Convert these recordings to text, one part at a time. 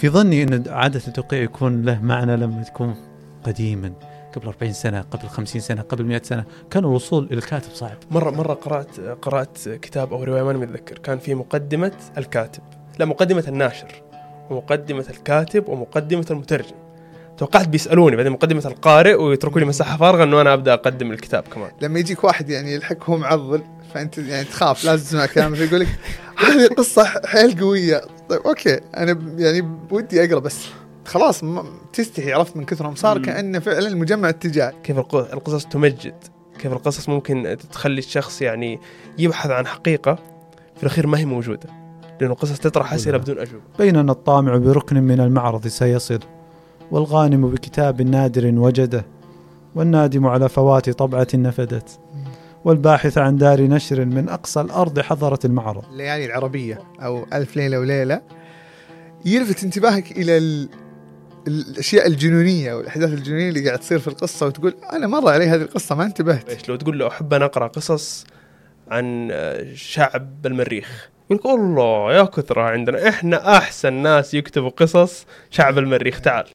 في ظني أن عادة التوقيع يكون له معنى لما تكون قديما، قبل 40 سنة، قبل 50 سنة، قبل 100 سنة، كان الوصول إلى الكاتب صعب. مرة قرأت كتاب أو رواية، ما متذكر، كان في مقدمة الكاتب، لا مقدمة الناشر ومقدمة الكاتب ومقدمة المترجم. توقعت بيسألوني بعدين مقدمة القارئ ويتركوا لي مساحة فارغة إنه أنا أبدأ أقدم الكتاب كمان. لما يجيك واحد يعني يلحق هو معضل، فأنت يعني تخاف لازم تسمع كلامه، يقول لك هذه قصة حيل قوية. طيب أوكي أنا يعني بودي أقرأ، بس خلاص تستحي، عرفت من كثرهم صار كأنه فعلا مجمع اتجاه. كيف القصص تمجد، كيف القصص ممكن تخلي الشخص يعني يبحث عن حقيقة في الأخير ما هي موجودة، لأنه القصص تطرح أسئلة بدون أجوبة. بيننا الطامع بركن من المعرض سيصل، والغانم بكتاب نادر وجده، والنادم على فوات طبعة نفدت، والباحث عن دار نشر من أقصى الأرض حضرت المعرض. الليالي العربية أو ألف ليلة وليلة يلفت انتباهك إلى الأشياء الجنونية والأحداث الجنونية اللي قاعد تصير في القصة، وتقول أنا مرة علي هذه القصة ما انتبهت. إيش لو تقول له أحب أن أقرأ قصص عن شعب المريخ، يقول الله يا كثرة عندنا إحنا أحسن ناس يكتبوا قصص شعب المريخ، تعال.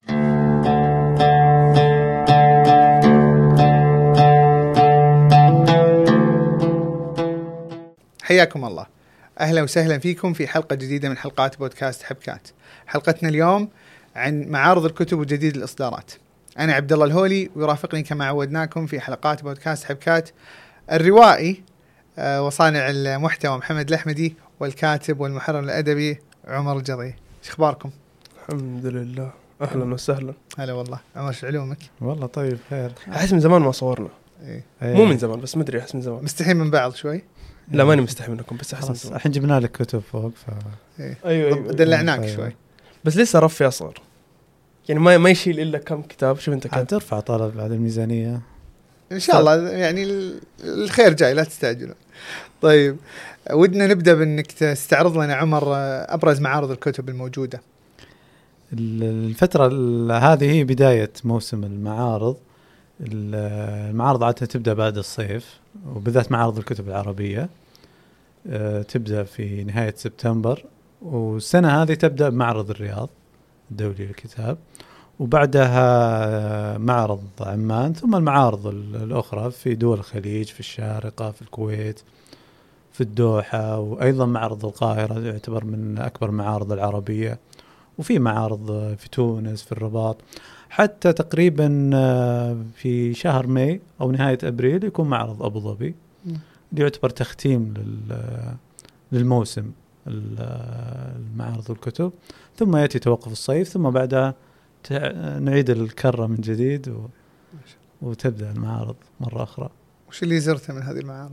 حياكم الله، أهلا وسهلا فيكم في حلقة جديدة من حلقات بودكاست حبكات. حلقتنا اليوم عن معارض الكتب وجديد الإصدارات. أنا عبد الله الهولي، ويرافقني كما عودناكم في حلقات بودكاست حبكات الروائي وصانع المحتوى محمد الأحمدي، والكاتب والمحرر الأدبي عمر الجضي. إيش أخباركم؟ الحمد لله، أهلا وسهلا. هلا والله. عمر شو علومك؟ والله طيب خير. أحس من زمان ما صورنا. إيه. مو من زمان بس مدري، أحس من زمان. مستحيل من بعض شوي؟ لا ماني مستحي منكم، بس أحس من زمان. الحين جبنا لك كتب فوق إيه. أيوة. دلعناك شوي، بس لسه رفي أصغر، يعني ما يشيل إلا كم كتاب. شوف أنت كم ترفع طلب بعد الميزانية إن شاء الله، يعني الخير جاي لا تستعجلوا. طيب ودنا نبدأ بأنك تستعرض لنا عمر أبرز معارض الكتب الموجودة. الفترة هذه هي بداية موسم المعارض. المعارض عادة تبدأ بعد الصيف، وبالذات معارض الكتب العربية تبدأ في نهاية سبتمبر، والسنة هذه تبدأ بمعرض الرياض الدولي للكتاب، وبعدها معرض عمان، ثم المعارض الأخرى في دول الخليج، في الشارقة، في الكويت، في الدوحة، وأيضا معرض القاهرة يعتبر من أكبر معارض العربية، وفي معارض في تونس، في الرباط، حتى تقريبا في شهر ماي أو نهاية أبريل يكون معرض أبو ظبي اللي يعتبر تختيم للموسم المعارض الكتب، ثم يأتي توقف الصيف، ثم بعدها نعيد الكرة من جديد وتبدأ المعارض مرة أخرى. وش اللي زرته من هذه المعارض؟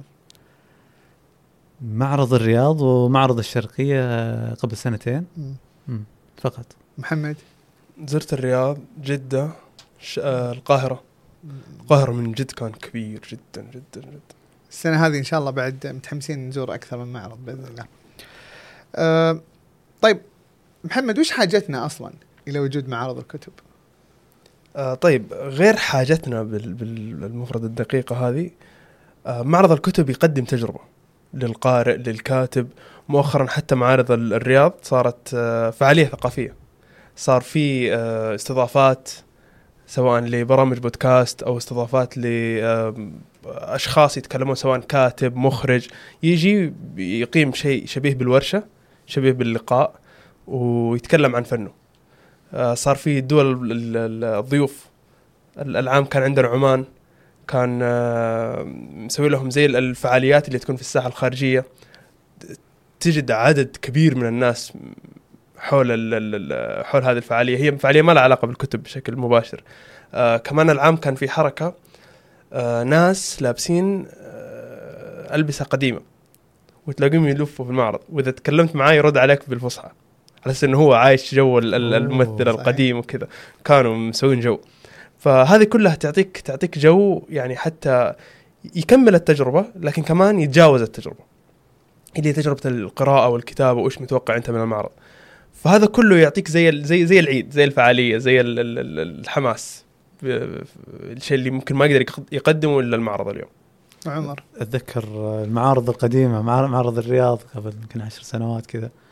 معرض الرياض ومعرض الشرقية قبل سنتين فقط. محمد؟ زرت الرياض، جدة، القاهرة. القاهرة من جد كان كبير جدا جدا جدا. السنة هذه إن شاء الله بعد متحمسين نزور أكثر من معرض بإذن الله. طيب محمد، وش حاجتنا أصلا إلى وجود معارض الكتب؟ طيب غير حاجتنا بالمفرد الدقيقة هذه، معرض الكتب يقدم تجربة للقارئ للكاتب. مؤخرا حتى معارض الرياض صارت فعالية ثقافية، صار في استضافات سواء لبرامج بودكاست أو استضافات لأشخاص يتكلمون، سواء كاتب مخرج يجي يقيم شيء شبيه بالورشة، شبيه باللقاء، ويتكلم عن فنه. صار في دول الضيوف. العام كان عندنا عمان، كان مسوي لهم زي الفعاليات اللي تكون في الساحة الخارجية، تجد عدد كبير من الناس حول هذه الفعالية. هي فعالية ما لها علاقة بالكتب بشكل مباشر. كمان العام كان في حركة، ناس لابسين ألبسة قديمة وتلاقيهم يلفوا في المعرض، وإذا تكلمت معاه يرد عليك بالفصحى على أساس إنه هو عايش جو الممثل القديم وكذا. كانوا مسوين جو، فهذه كلها تعطيك جو، يعني حتى يكمل التجربة لكن كمان يتجاوز التجربة اللي هي تجربة القراءة والكتابة وإيش متوقع أنت من المعرض. فهذا كله يعطيك زي العيد، زي الفعالية، زي الحماس، الشيء اللي ممكن ما يقدر يقدمه إلا المعرض اليوم. عمر؟ أتذكر المعارض القديمة، معرض الرياض قبل يمكن 10 سنوات كذا،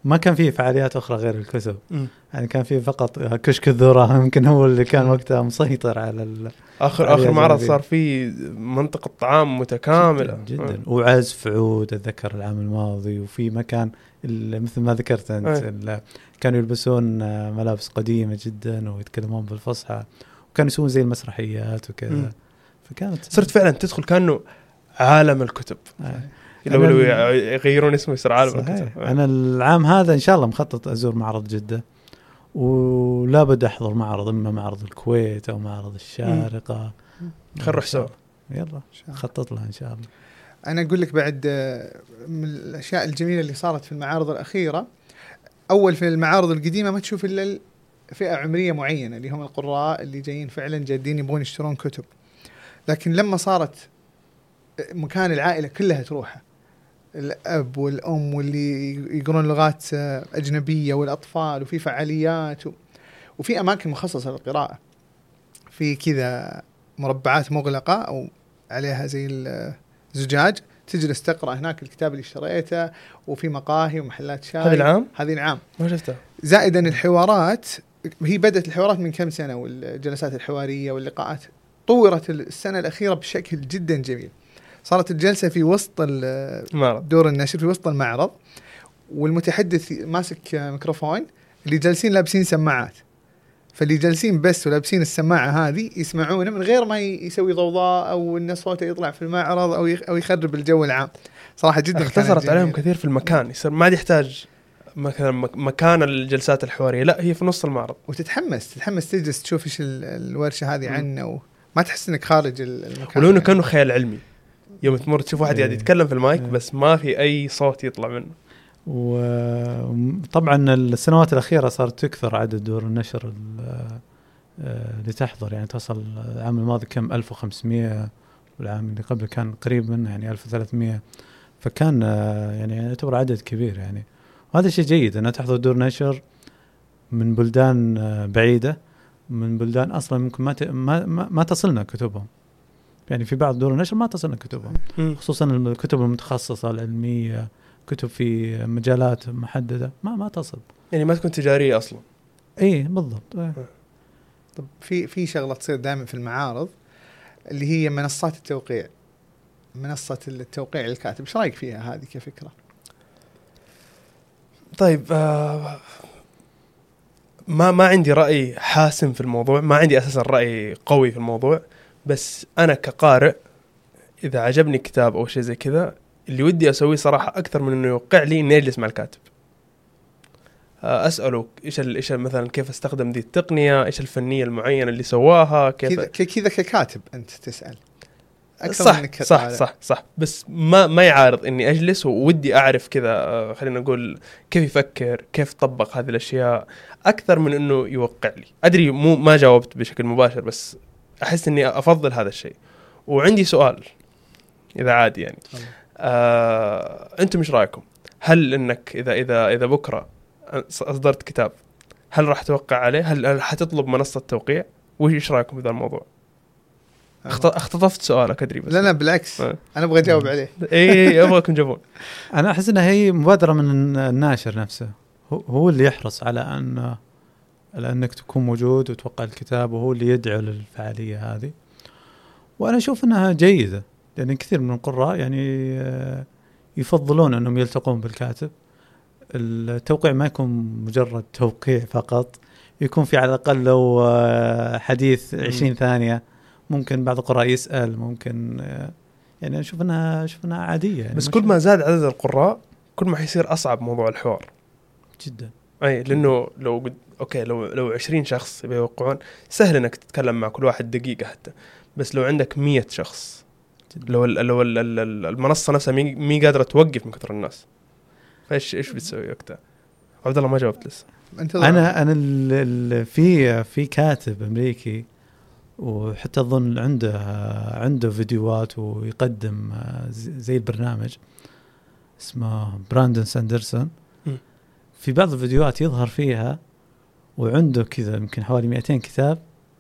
ما كان فيه فعاليات أخرى غير الكتب. يعني كان فيه فقط كشك الذرة يمكن هو اللي كان وقتها مسيطر على آخر معرض صار فيه منطقة طعام متكاملة جدا وعزف عود أتذكر العام الماضي، وفي مكان مثل ما ذكرت أنت كانوا يلبسون ملابس قديمة جدا ويتكلمون بالفصحى، وكانوا يسوون زي المسرحيات وكذا. فكانت صرت فعلا تدخل كأنه عالم الكتب. لو يغيرون اسمه يصير عالم الكتب. أنا العام هذا إن شاء الله مخطط أزور معرض جدة، ولا بد أحضر معرض، إما معرض الكويت أو معرض الشارقة. خل نروح سوا، يلا خطط لها إن شاء الله. أنا أقول لك بعد من الأشياء الجميلة اللي صارت في المعارض الأخيرة، أول في المعارض القديمة ما تشوف إلا فئة عمرية معينة اللي هم القراء اللي جايين فعلا جادين يبغون يشترون كتب، لكن لما صارت مكان العائلة كلها تروحه، الأب والأم واللي يقرون لغات أجنبية والأطفال، وفي فعاليات وفي أماكن مخصصة للقراءة، في كذا مربعات مغلقة أو عليها زي الزجاج تجلس تقرأ هناك الكتاب اللي اشتريته، وفي مقاهي ومحلات شاي. هذه العام ما شفتها. زائدا الحوارات، هي بدأت الحوارات من كم سنة، والجلسات الحوارية واللقاءات طورت السنة الأخيرة بشكل جدا جميل. صارت الجلسة في وسط دور النشر، في وسط المعرض، والمتحدث ماسك ميكروفون، اللي جالسين لابسين سماعات، فاللي جالسين بس ولابسين السماعة هذه يسمعونه من غير ما يسوي ضوضاء أو إن صوته يطلع في المعرض أو يخرب الجو العام. صراحة جدا اختصرت عليهم كثير في المكان، يصير ما يحتاج مكان الجلسات الحوارية، لا هي في نص المعرض، وتتحمس تجلس تشوف إيش الورشة هذه عنه، وما تحس إنك خارج المكان. ولو إنه كانوا خيال علمي، يوم تمر تشوف واحد قاعد يتكلم في المايك بس ما في أي صوت يطلع منه. وطبعا السنوات الأخيرة صارت تكثر عدد دور النشر اللي تحضر، يعني توصل العام الماضي كم 1500، والعام اللي قبل كان قريب منه يعني 1300، فكان يعني يعتبر عدد كبير يعني. وهذا شيء جيد أنها تحضر دور نشر من بلدان بعيدة، من بلدان أصلا ممكن ما تصلنا كتبهم، يعني في بعض دور النشر ما تصلنا كتبهم، خصوصا الكتب المتخصصة العلمية، كتب في مجالات محددة ما تصل، يعني ما تكون تجارية أصلا. إيه بالضبط. طب في شغلة تصير دائما في المعارض اللي هي منصات التوقيع، منصة التوقيع للكاتب، ايش رايك فيها هذه كفكرة؟ طيب ما عندي رأي حاسم في الموضوع، ما عندي أساسا رأي قوي في الموضوع، بس أنا كقارئ إذا عجبني كتاب أو شيء زي كذا، اللي ودي أسويه صراحة أكثر من إنه يوقع لي إني أجلس مع الكاتب أسأله إيش مثلا كيف أستخدم ذي التقنية، إيش الفنية المعينة اللي سواها، كيف كذا ككاتب أنت تسأل أكثر. صح بس ما يعارض إني أجلس وودي أعرف كذا، خلينا نقول كيف يفكر، كيف طبق هذه الأشياء، أكثر من إنه يوقع لي. أدري ما جاوبت بشكل مباشر، بس أحس إني أفضل هذا الشيء. وعندي سؤال إذا عادي يعني، أنتم إيش رأيكم؟ هل إنك إذا بكرة أصدرت كتاب، هل راح توقع عليه؟ هل حتطلب منصة توقيع؟ وإيش رأيكم في هذا الموضوع؟ اختطفت سؤالك أدري، بس لا بالعكس أنا أبغى أجاوب عليه. إيه أبغاكم جاوبون. أنا أحس إنها هي مبادرة من الناشر نفسه، هو اللي يحرص على أنك تكون موجود وتوقع الكتاب، وهو اللي يدعو للفعالية هذه. وأنا أشوف أنها جيدة، لأن كثير من القراء يعني يفضلون أنهم يلتقون بالكاتب. التوقيع ما يكون مجرد توقيع فقط، يكون في على الأقل لو حديث 20 ثانية، ممكن بعض القراء يسأل، ممكن يعني أشوف أنها عادية يعني. بس كل ما زاد عدد القراء كل ما حيصير أصعب موضوع الحوار جدا. أي لأنه لو 20 شخص بيوقعون سهل إنك تتكلم مع كل واحد دقيقة حتى، بس لو عندك 100 شخص لو المنصة نفسها مي قادرة توقف من كثر الناس، فإيش بتسوي وقتها؟ عبد الله ما جاوبت لسه. أنا في كاتب أمريكي، وحتى أظن عنده فيديوهات ويقدم زي البرنامج، اسمه براندون ساندرسون. في بعض الفيديوهات يظهر فيها وعنده كذا يمكن حوالي 200 كتاب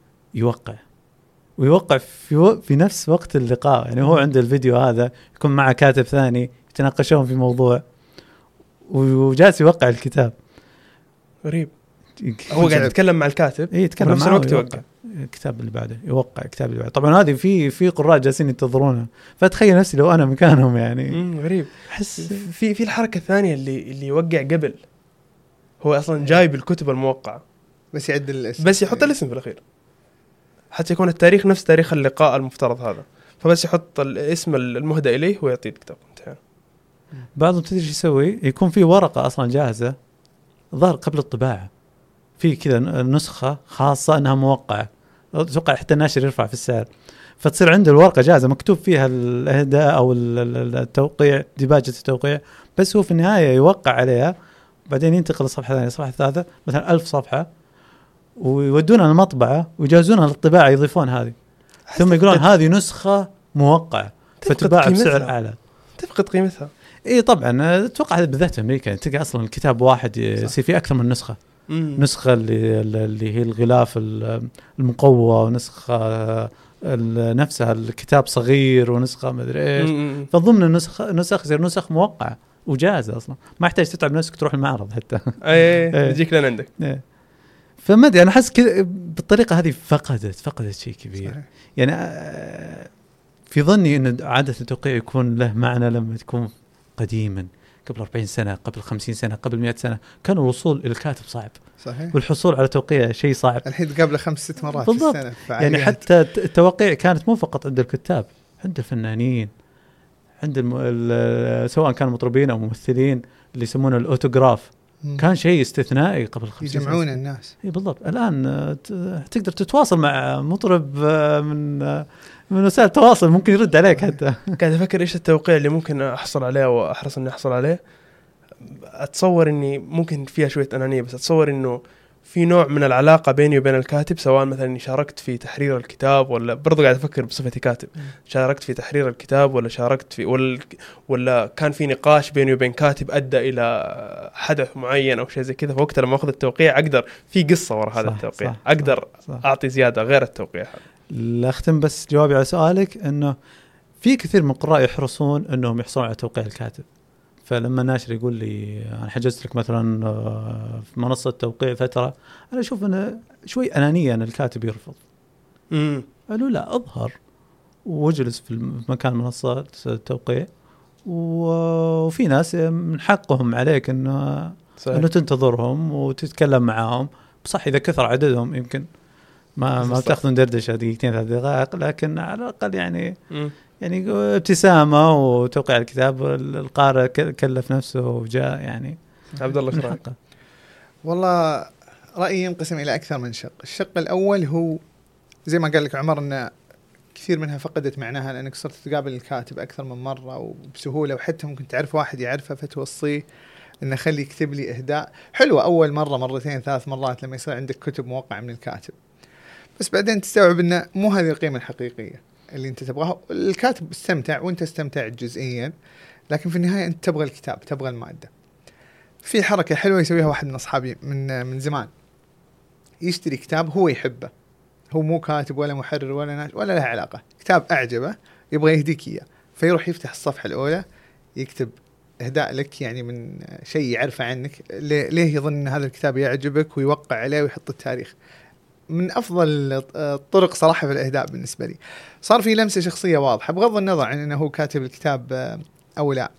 ويوقع في نفس وقت اللقاء. يعني هو عنده الفيديو هذا، يكون معه كاتب ثاني، يتناقشون في موضوع، وجالس يوقع الكتاب. غريب. هو قاعد يتكلم مع الكاتب يتكلم نفس الوقت يوقع الكتاب اللي بعده، يوقع الكتاب اللي بعده. طبعا هذه في قراء جالسين ينتظرونه، فتخيل نفسي لو انا مكانهم يعني. غريب. احس في الحركه الثانيه اللي يوقع قبل، هو اصلا جايب الكتب الموقعه بس يعدل الاسم، بس يحط الاسم في الاخير حتى يكون التاريخ نفس تاريخ اللقاء المفترض هذا، فبس يحط الاسم المهدى اليه ويعطيه الكتاب. انتهى. بعضهم تدري ايش يسوي؟ يكون في ورقه اصلا جاهزه ظهر قبل الطباعه، في كذا نسخه خاصه انها موقعه، اتوقع حتى الناشر يرفع في السعر، فتصير عنده الورقه جاهزه مكتوب فيها الاهداء او التوقيع، ديباجه التوقيع، بس هو في النهايه يوقع عليها، بعدين ينتقل للصفحه الثانيه، الصفحه الثالثه، مثلا 1000 صفحه، ويودونها المطبعه ويجازونها للطباعه، يضيفون هذه، ثم يقولون هذه نسخه موقعه فتباع بسعر اعلى. تفقد قيمتها. اي طبعا، اتوقع هذا بالذات امريكا تلقى اصلا الكتاب واحد يصير فيه اكثر من نسخه. نسخه اللي هي الغلاف المقوى، ونسخه نفسها الكتاب صغير، ونسخه ما ادري ايش، فضمن النسخ يصير نسخ موقعه وجاهزه اصلا، ما يحتاج تتعب نفسك تروح المعرض حتى. يجيك لين عندك. فما ادري، انا احس كذا بالطريقه هذه فقدت شيء كبير. صحيح. يعني في ظني ان عاده التوقيع يكون له معنى لما تكون قديما، قبل 40 سنه، قبل 50 سنه، قبل 100 سنه، كان الوصول الى الكاتب صعب. صحيح. والحصول على توقيع شيء صعب. الحين قبل 5-6 مرات بالضبط. في السنه. يعني حتى التوقيع كانت مو فقط عند الكتاب، عند الفنانين، عند سواء كانوا مطربين او ممثلين، اللي يسمونه الاوتوغراف. كان شيء استثنائي قبل 50 سنه، يجمعون الناس. اي بالضبط. الان تقدر تتواصل مع مطرب من وسائل التواصل، ممكن يرد عليك حتى. قاعد افكر ايش التوقيع اللي ممكن احصل عليه واحرص اني احصل عليه. اتصور اني ممكن فيها شويه انانيه، بس اتصور انه في نوع من العلاقه بيني وبين الكاتب، سواء مثلا شاركت في تحرير الكتاب، ولا برضو قاعد افكر بصفتي كاتب، شاركت في تحرير الكتاب، ولا شاركت في ولا كان في نقاش بيني وبين كاتب ادى الى حدث معين او شيء زي كذا. فوقت لما اخذ التوقيع اقدر في قصه وراء هذا التوقيع، اقدر اعطي زياده غير التوقيع. لا اختم بس جوابي على سؤالك، انه في كثير من القراء يحرصون انهم يحصلون على توقيع الكاتب. فلما ناشر يقول لي انا حجزت لك مثلا في منصه توقيع فتره، انا اشوف انه شوي انانيه ان الكاتب يرفض. قالوا لا، اظهر واجلس في مكان منصه التوقيع، وفي ناس من حقهم عليك انه تنتظرهم وتتكلم معاهم. صح اذا كثر عددهم يمكن ما بتاخذون دردشه دقيقتين 3 دقائق، لكن على الاقل يعني ابتسامه وتوقيع الكتاب. القارئ كلف نفسه وجاء. يعني عبد الله شو رايك؟ والله رايي ينقسم الى اكثر من شق. الشق الاول هو زي ما قال لك عمر، ان كثير منها فقدت معناها، لانك صرت تقابل الكاتب اكثر من مره وبسهوله، وحتى ممكن تعرف واحد يعرفه فتوصيه انه خلي يكتب لي اهداء حلوه اول مره، مرتين، 3 مرات لما يصير عندك كتب موقع من الكاتب. بس بعدين تستوعب انه مو هذه القيمه الحقيقيه اللي انت تبغاها. الكاتب استمتع وانت استمتعت جزئيا، لكن في النهايه انت تبغى الكتاب، تبغى الماده. في حركه حلوه يسويها واحد من اصحابي من زمان، يشتري كتاب هو يحبه، هو مو كاتب ولا محرر ولا له علاقه، كتاب اعجبه يبغى يهديك اياه، فيروح يفتح الصفحه الاولى يكتب اهداء لك، يعني من شيء يعرفه عنك، ليه يظن ان هذا الكتاب يعجبك، ويوقع عليه ويحط التاريخ. من أفضل الطرق صراحة في الإهداء بالنسبة لي. صار في لمسة شخصية واضحة بغض النظر عن أنه هو كاتب الكتاب أو لا.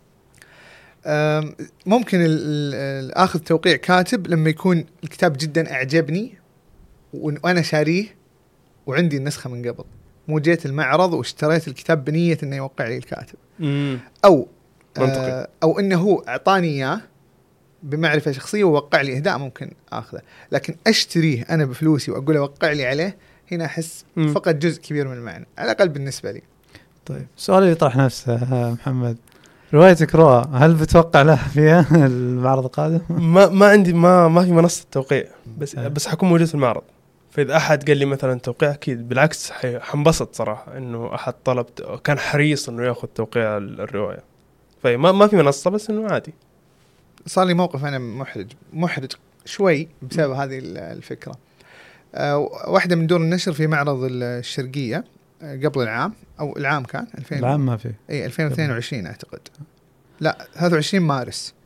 ممكن أخذ توقيع كاتب لما يكون الكتاب جدا أعجبني وأنا شاريه وعندي النسخة من قبل، مو جيت المعرض واشتريت الكتاب بنية أنه يوقع لي الكاتب، أو أنه هو أعطاني إياه بمعرفة شخصية ووقع لي إهداء، ممكن أخذه. لكن أشتريه أنا بفلوسي وأقول له وقع لي عليه، هنا أحس فقط جزء كبير من المعنى، على الأقل بالنسبة لي. طيب سؤالي يطرح نفسه محمد، روايتك رؤى هل بتوقع له فيها المعرض القادم؟ ما عندي ما في منصة توقيع، بس حكون موجود في المعرض. فإذا أحد قال لي مثلا توقيع، أكيد بالعكس حنبسط صراحة إنه أحد طلب كان حريص إنه يأخذ توقيع الرواية. فما في منصة، بس إنه عادي. صار لي موقف أنا محرج شوي بسبب هذه الفكرة. واحدة من دور النشر في معرض الشرقية قبل العام، أو العام كان 2000 العام ما في 2022 أعتقد، لا 23 مارس.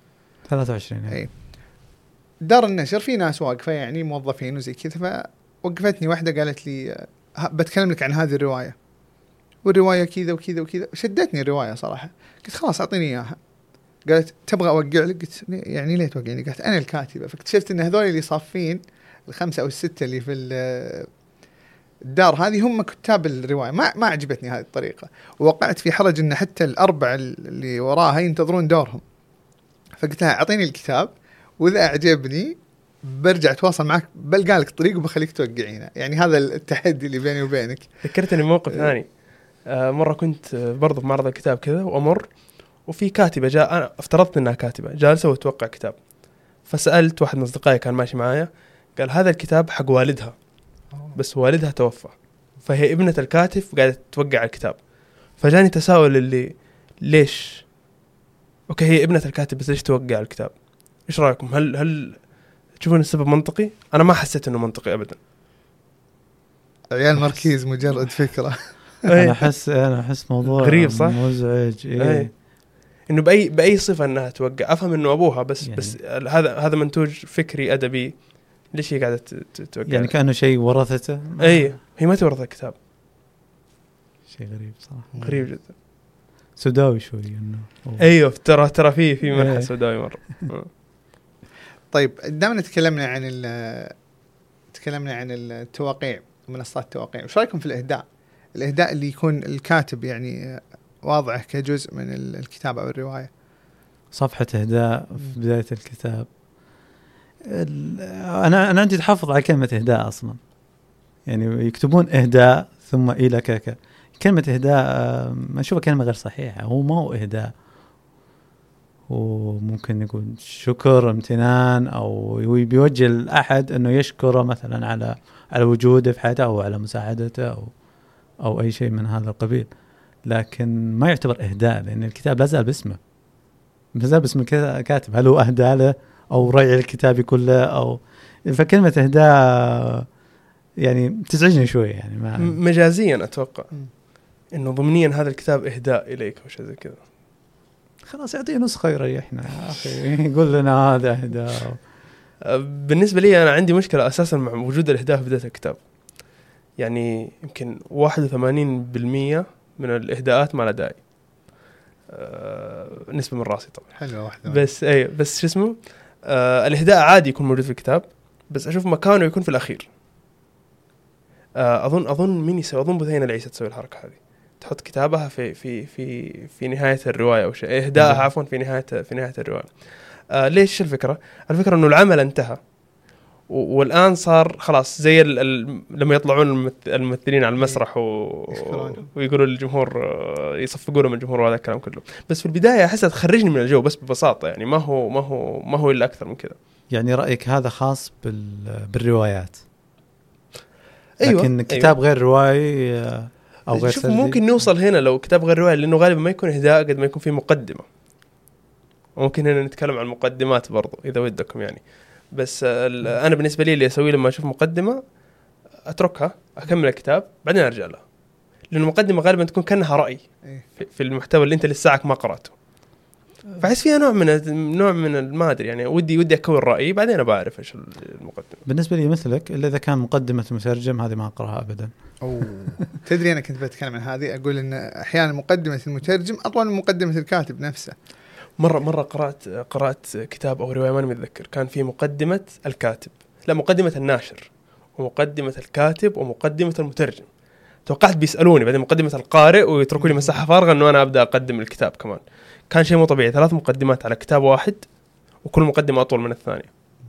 23. اي دار النشر في ناس واقفه يعني موظفين وزي كذا، فوقفتني واحده قالت لي بتكلم لك عن هذه الروايه، والروايه كذا وكذا وكذا. شدتني الروايه صراحه، قلت خلاص اعطيني اياها. قالت تبغى اوقع لك؟ قلت يعني ليه توقعني؟ قالت انا الكاتبه. فاكتشفت ان هذول اللي صافين ال5 أو 6 اللي في الدار هذه هم كتاب الروايه. ما عجبتني هذه الطريقه، ووقعت في حرج ان حتى ال4 اللي وراها ينتظرون دورهم. فقلت لها اعطيني الكتاب، واذا اعجبني برجع اتواصل معك، بلقى لك طريق وبخليك توقعينه. يعني هذا التحدي اللي بيني وبينك. ذكرتني موقف ثاني. مره كنت برضو في معرض الكتاب كذا، وامر وفي كاتبه جاء، انا افترضت انها كاتبه جالسه وتوقع كتاب. فسالت واحد من اصدقائي كان ماشي معايا، قال هذا الكتاب حق والدها، بس والدها توفى، فهي ابنة الكاتب قاعدة توقع الكتاب. فجاني تساؤل اللي ليش؟ اوكي هي ابنة الكاتب بس ليش توقع الكتاب؟ ايش رايكم؟ هل تشوفون السبب منطقي؟ انا ما حسيت انه منطقي ابدا. عيال مركيز مجرد فكرة. انا احس موضوع غريب صح؟ مزعج. انه باي صفة انها توقع. افهم انه ابوها بس يعني بس هذا منتوج فكري ادبي، ليش هي قاعدة توقع؟ يعني كأنه شيء ورثته. هي ما تورث الكتاب. شيء غريب صراحة، غريب جدا، سوداوي شوي انه. ايوه ترى في منحى سوداوي مرة. طيب دامنا تكلمنا عن التواقيع ومنصات التواقيع، وش رايكم في الاهداء اللي يكون الكاتب يعني واضعه كجزء من الكتاب او الروايه؟ صفحه اهداء في بدايه الكتاب. انا عندي تحفظ على كلمه اهداء اصلا، يعني يكتبون اهداء ثم الى كذا. كلمه اهداء ما اشوفها كلمه غير صحيحه. هو ما هو اهداء، وممكن يقول شكر امتنان، او بيوجه الأحد أنه يشكره مثلا على وجوده في حياته أو على مساعدته أو أي شيء من هذا القبيل. لكن ما يعتبر إهداء، لأن الكتاب لا زال باسم الكاتب. هل هو أهدى له أو رجع الكتاب كله فكلمة إهداء يعني تزعجني شوي. يعني مجازيا أتوقع إنه ضمنيا هذا الكتاب إهداء إليك أو شيء زي كذا. خلاص يعطيه نسخة يريحنا يا أخي، يقول لنا هذا إهداء. بالنسبة لي أنا عندي مشكلة أساسا مع وجود الإهداء في بداية الكتاب. يعني يمكن 81% من الإهداءات ما لها داعي. نسبة من راسي طبعا. حلوة واحدة. بس شو اسمه الإهداء عادي يكون موجود في الكتاب، بس أشوف مكانه يكون في الأخير. أظن أظن بثينة العيسى تسوي الحركة هذه، تحط كتابها في نهاية الرواية أو شيء، إهداءها عفوا في نهاية الرواية. ليش الفكرة إنه العمل انتهى والآن صار خلاص زي لما يطلعون الممثلين على المسرح ويقولوا للجمهور يصفقوا لهم الجمهور وهذا الكلام كله. بس في البداية أحسها تخرجني من الجو بس ببساطة، يعني ما هو إلا أكثر من كذا. يعني رأيك هذا خاص بالروايات؟ أيوة. لكن كتاب غير روائي أو غير سردي ممكن نوصل هنا لو كتاب غير روائي، لأنه غالبا ما يكون إهداء قد ما يكون فيه مقدمة. وممكن هنا نتكلم عن المقدمات برضو إذا ودكم يعني. بس أنا بالنسبة لي اللي أسويه لما أشوف مقدمة أتركها أكمل الكتاب بعدين أرجع لها، لأن المقدمة غالبا تكون كأنها رأي في المحتوى اللي أنت لساعك ما قرأته. فحس فيها نوع من ما أدري يعني ودي أكون رأيي بعدين بعرف إيش المقدمة. بالنسبة لي مثلك إلا إذا كان مقدمة المترجم هذه ما أقرأها أبدا. تدري أنا كنت بتكلم عن هذه، أقول إن أحيانا مقدمة المترجم أطول من مقدمة الكاتب نفسه. مرة قرأت كتاب أو رواية ما متذكر، كان فيه مقدمة الكاتب، لا مقدمة الناشر ومقدمة الكاتب ومقدمة المترجم. توقعت بيسألوني بعدين مقدمة القارئ ويتركوا لي مساحة فارغة إنه أنا أبدأ أقدم الكتاب كمان. كان شيء مو طبيعي، 3 مقدمات على كتاب واحد وكل مقدمة أطول من الثانية.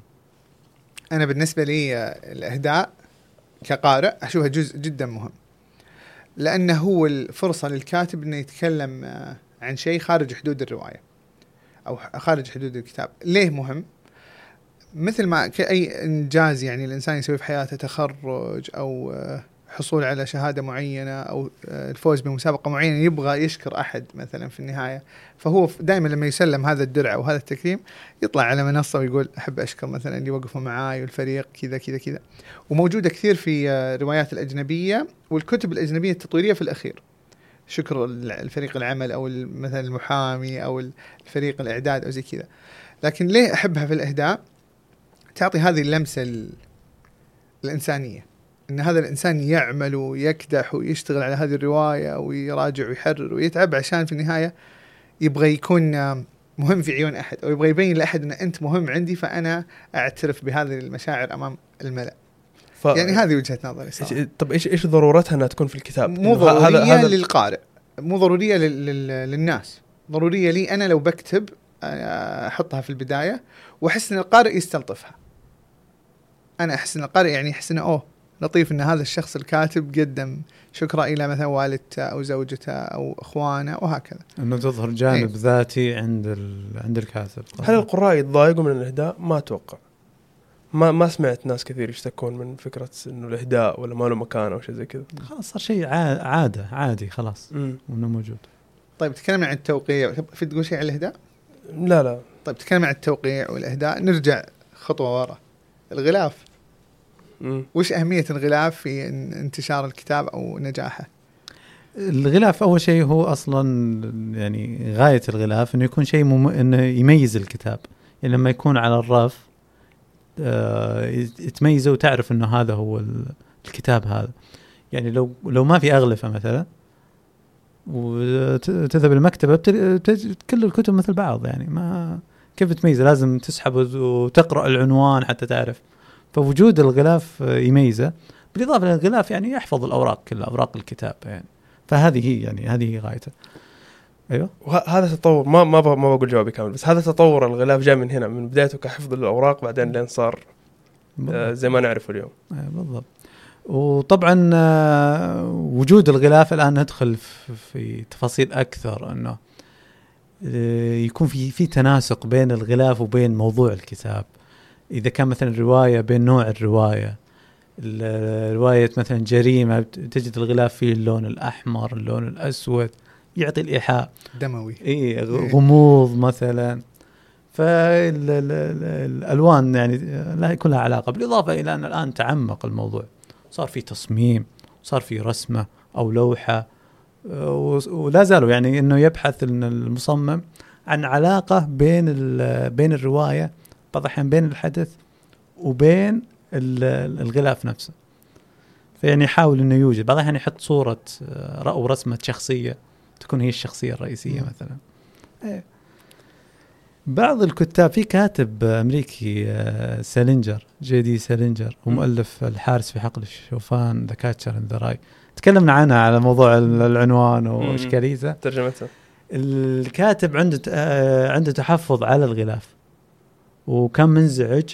أنا بالنسبة لي الإهداء كقارئ أشوفها جزء جدا مهم، لأنه هو الفرصة للكاتب إنه يتكلم عن شيء خارج حدود الرواية أو خارج حدود الكتاب. ليه مهم؟ مثل ما كأي إنجاز يعني الإنسان يسوي في حياته، تخرج أو حصول على شهادة معينة أو الفوز بمسابقة معينة، يبغى يشكر أحد مثلا في النهاية. فهو دائما لما يسلم هذا الدرع أو هذا التكريم يطلع على منصة ويقول أحب أشكر مثلا اللي وقفوا معاي والفريق كذا كذا كذا. وموجودة كثير في الروايات الأجنبية والكتب الأجنبية التطويرية في الأخير، شكر الفريق العمل أو مثلا المحامي أو الفريق الإعداد أو زي كذا. لكن ليه أحبها في الإهداء؟ تعطي هذه اللمسة الإنسانية، إن هذا الإنسان يعمل ويكدح ويشتغل على هذه الرواية ويراجع ويحرر ويتعب عشان في النهاية يبغى يكون مهم في عيون أحد، أو يبغى يبين لأحد أن أنت مهم عندي، فأنا أعترف بهذه المشاعر أمام الملأ. يعني هذه وجهة نظري صراحة. طب إيش ضرورتها أنها تكون في الكتاب؟ مو ضرورية للقارئ، مو ضرورية للناس، ضرورية لي أنا. لو بكتب أحطها في البداية وأحس أن القارئ يستلطفها. أنا أحس أن القارئ يعني يحس أنه أوه لطيف أن هذا الشخص الكاتب قدم شكرا إلى مثلا والدته أو زوجته أو أخوانه وهكذا، أنه تظهر جانب ذاتي عند الكاتب. هل القراء يتضايقوا من الإهداء؟ ما أتوقع. ما سمعت ناس كثير يشتكون من فكرة إنه الإهداء ولا ما له مكان أو شيء زي كذا. خلاص صار شيء عادي خلاص وإنه موجود. طيب تكلمنا عن التوقيع، في تقول شيء عن الإهداء؟ لا. طيب تكلمنا عن التوقيع والإهداء، نرجع خطوة وراء. الغلاف. وش أهمية الغلاف في انتشار الكتاب أو نجاحه؟ الغلاف أول شيء هو أصلا يعني غاية الغلاف إنه يكون شيء إنه يميز الكتاب. يعني لما يكون على الرف تميزه وتعرف إنه هذا هو الكتاب هذا. يعني لو ما في أغلفة مثلا وتذهب المكتبة كل الكتب مثل بعض، يعني ما كيف تميزه؟ لازم تسحب وتقرأ العنوان حتى تعرف. فوجود الغلاف يميزه، بالإضافة للغلاف يعني يحفظ الأوراق، كل أوراق الكتاب يعني. فهذه هي غايته. أيوة. وهذا تطور ما بقول جوابي كامل، بس هذا تطور الغلاف جاء من هنا، من بدايته كحفظ الأوراق بعدين لين صار زي ما نعرفه اليوم. بالضبط. وطبعا وجود الغلاف الآن ندخل في تفاصيل أكثر، أنه يكون في تناسق بين الغلاف وبين موضوع الكتاب. إذا كان مثلا رواية بين نوع الرواية مثلا جريمة، تجد الغلاف فيه اللون الأحمر، اللون الأسود، يعطي الإيحاء دموي. غموض مثلا. فالألوان يعني لا يكون لها علاقة. بالإضافة إلى أن الآن تعمق الموضوع، صار في تصميم، صار في رسمة أو لوحة، ولا زالوا يعني إنه يبحث المصمم عن علاقة بين الرواية، بعض الأحيان بين الحدث وبين الغلاف نفسه. فيعني يحاول إنه يوجد، بعض الأحيان يحط صورة أو رسمة شخصية تكون هي الشخصية الرئيسية مثلا. بعض الكتاب، في كاتب أمريكي سالينجر، جي.دي. سالينجر، ومؤلف الحارس في حقل الشوفان، The Catcher in the Rye، تكلمنا عنها على موضوع العنوان وإشكاليته. ترجمته. الكاتب عنده تحفظ على الغلاف، وكان منزعج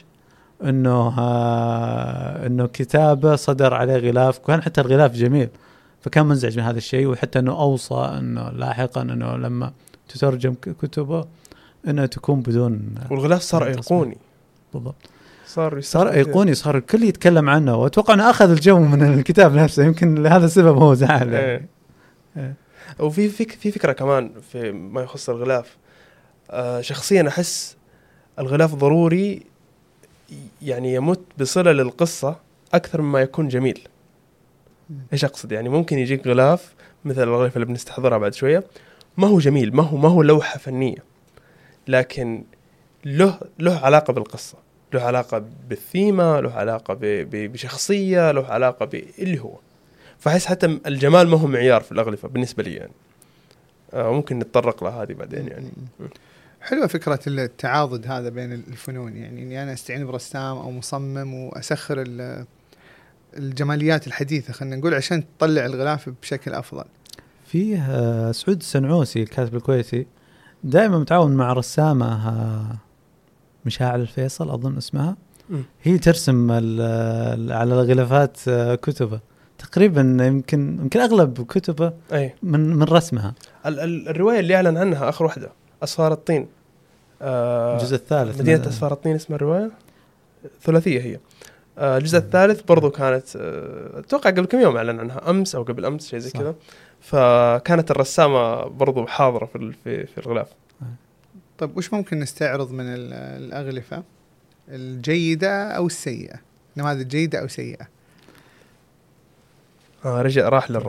إنه كتابه صدر عليه غلاف، وكان حتى الغلاف جميل، فكان منزعج من هذا الشيء. وحتى إنه أوصى إنه لاحقا إنه لما تترجم كتبه إنها تكون بدون. والغلاف صار أيقوني. بالضبط. صار أيقوني، صار الكل يتكلم عنه، وأتوقع أنه أخذ الجو من الكتاب نفسه، يمكن لهذا السبب هو زعل. وفي فكرة كمان في ما يخص الغلاف. شخصيا أحس الغلاف ضروري، يعني يمت بصلة للقصة أكثر مما يكون جميل. إيش أقصد؟ يعني ممكن يجيك غلاف مثل الغلاف اللي بنستحضرها بعد شوية، ما هو جميل، ما هو لوحة فنية، لكن له علاقة بالقصة، له علاقة بالثيمة، له علاقة بشخصية، له علاقة باللي هو. فحس حتى الجمال ما هو معيار في الأغلفة بالنسبة لي يعني. ممكن نتطرق لهذه بعدين يعني. حلوة فكرة التعاضد هذا بين الفنون، يعني إني أنا أستعين برسام أو مصمم وأسخر الجماليات الحديثة، خلينا نقول، عشان تطلع الغلاف بشكل أفضل. فيه سعود السنعوسي الكاتب الكويتي دائما متعاون مع رسامة مشاعل الفيصل أظن اسمها، هي ترسم على الغلافات كتبه تقريبا، يمكن أغلب كتبه من رسمها. الرواية اللي أعلن عنها آخر واحدة أسفار الطين، الجزء الثالث، مدينة أسفار الطين اسمها الرواية، ثلاثية هي. الجزء الثالث برضو كانت أتوقع قبل كم يوم أعلن عنها، أمس أو قبل أمس شيء زي كذا. فكانت الرسامة برضو حاضرة في الغلاف. طيب وش ممكن نستعرض من الأغلفة الجيدة أو السيئة؟ نماذج جيدة أو سيئة؟ راح للرف.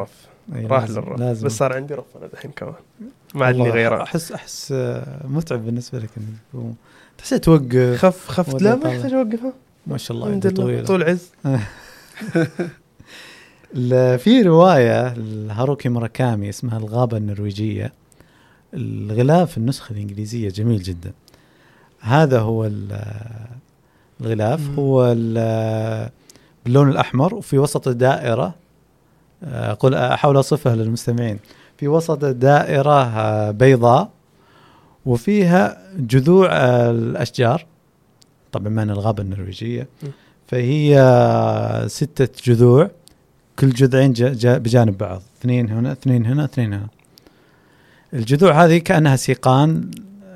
راح للرف، لازم. بس صار عندي رف انا الحين كمان ما عندي غيره. احس متعب بالنسبه لك انك تحس توقف. خفت لا ما يحتاج اوقفها ما شاء الله الحمد لله طويله طول عز. في روايه لهاروكي موراكامي اسمها الغابه النرويجيه. الغلاف النسخه الانجليزيه جميل جدا. هذا هو الغلاف هو باللون الأحمر، وفي وسط الدائرة أحاول أصفها للمستمعين. في وسط الدائرة بيضاء وفيها جذوع الأشجار، طبعا معنا الغابة النرويجية، فهي 6 جذوع، كل جذعين بجانب بعض، 2 هنا 2 هنا 2 هنا. الجذوع هذه كأنها سيقان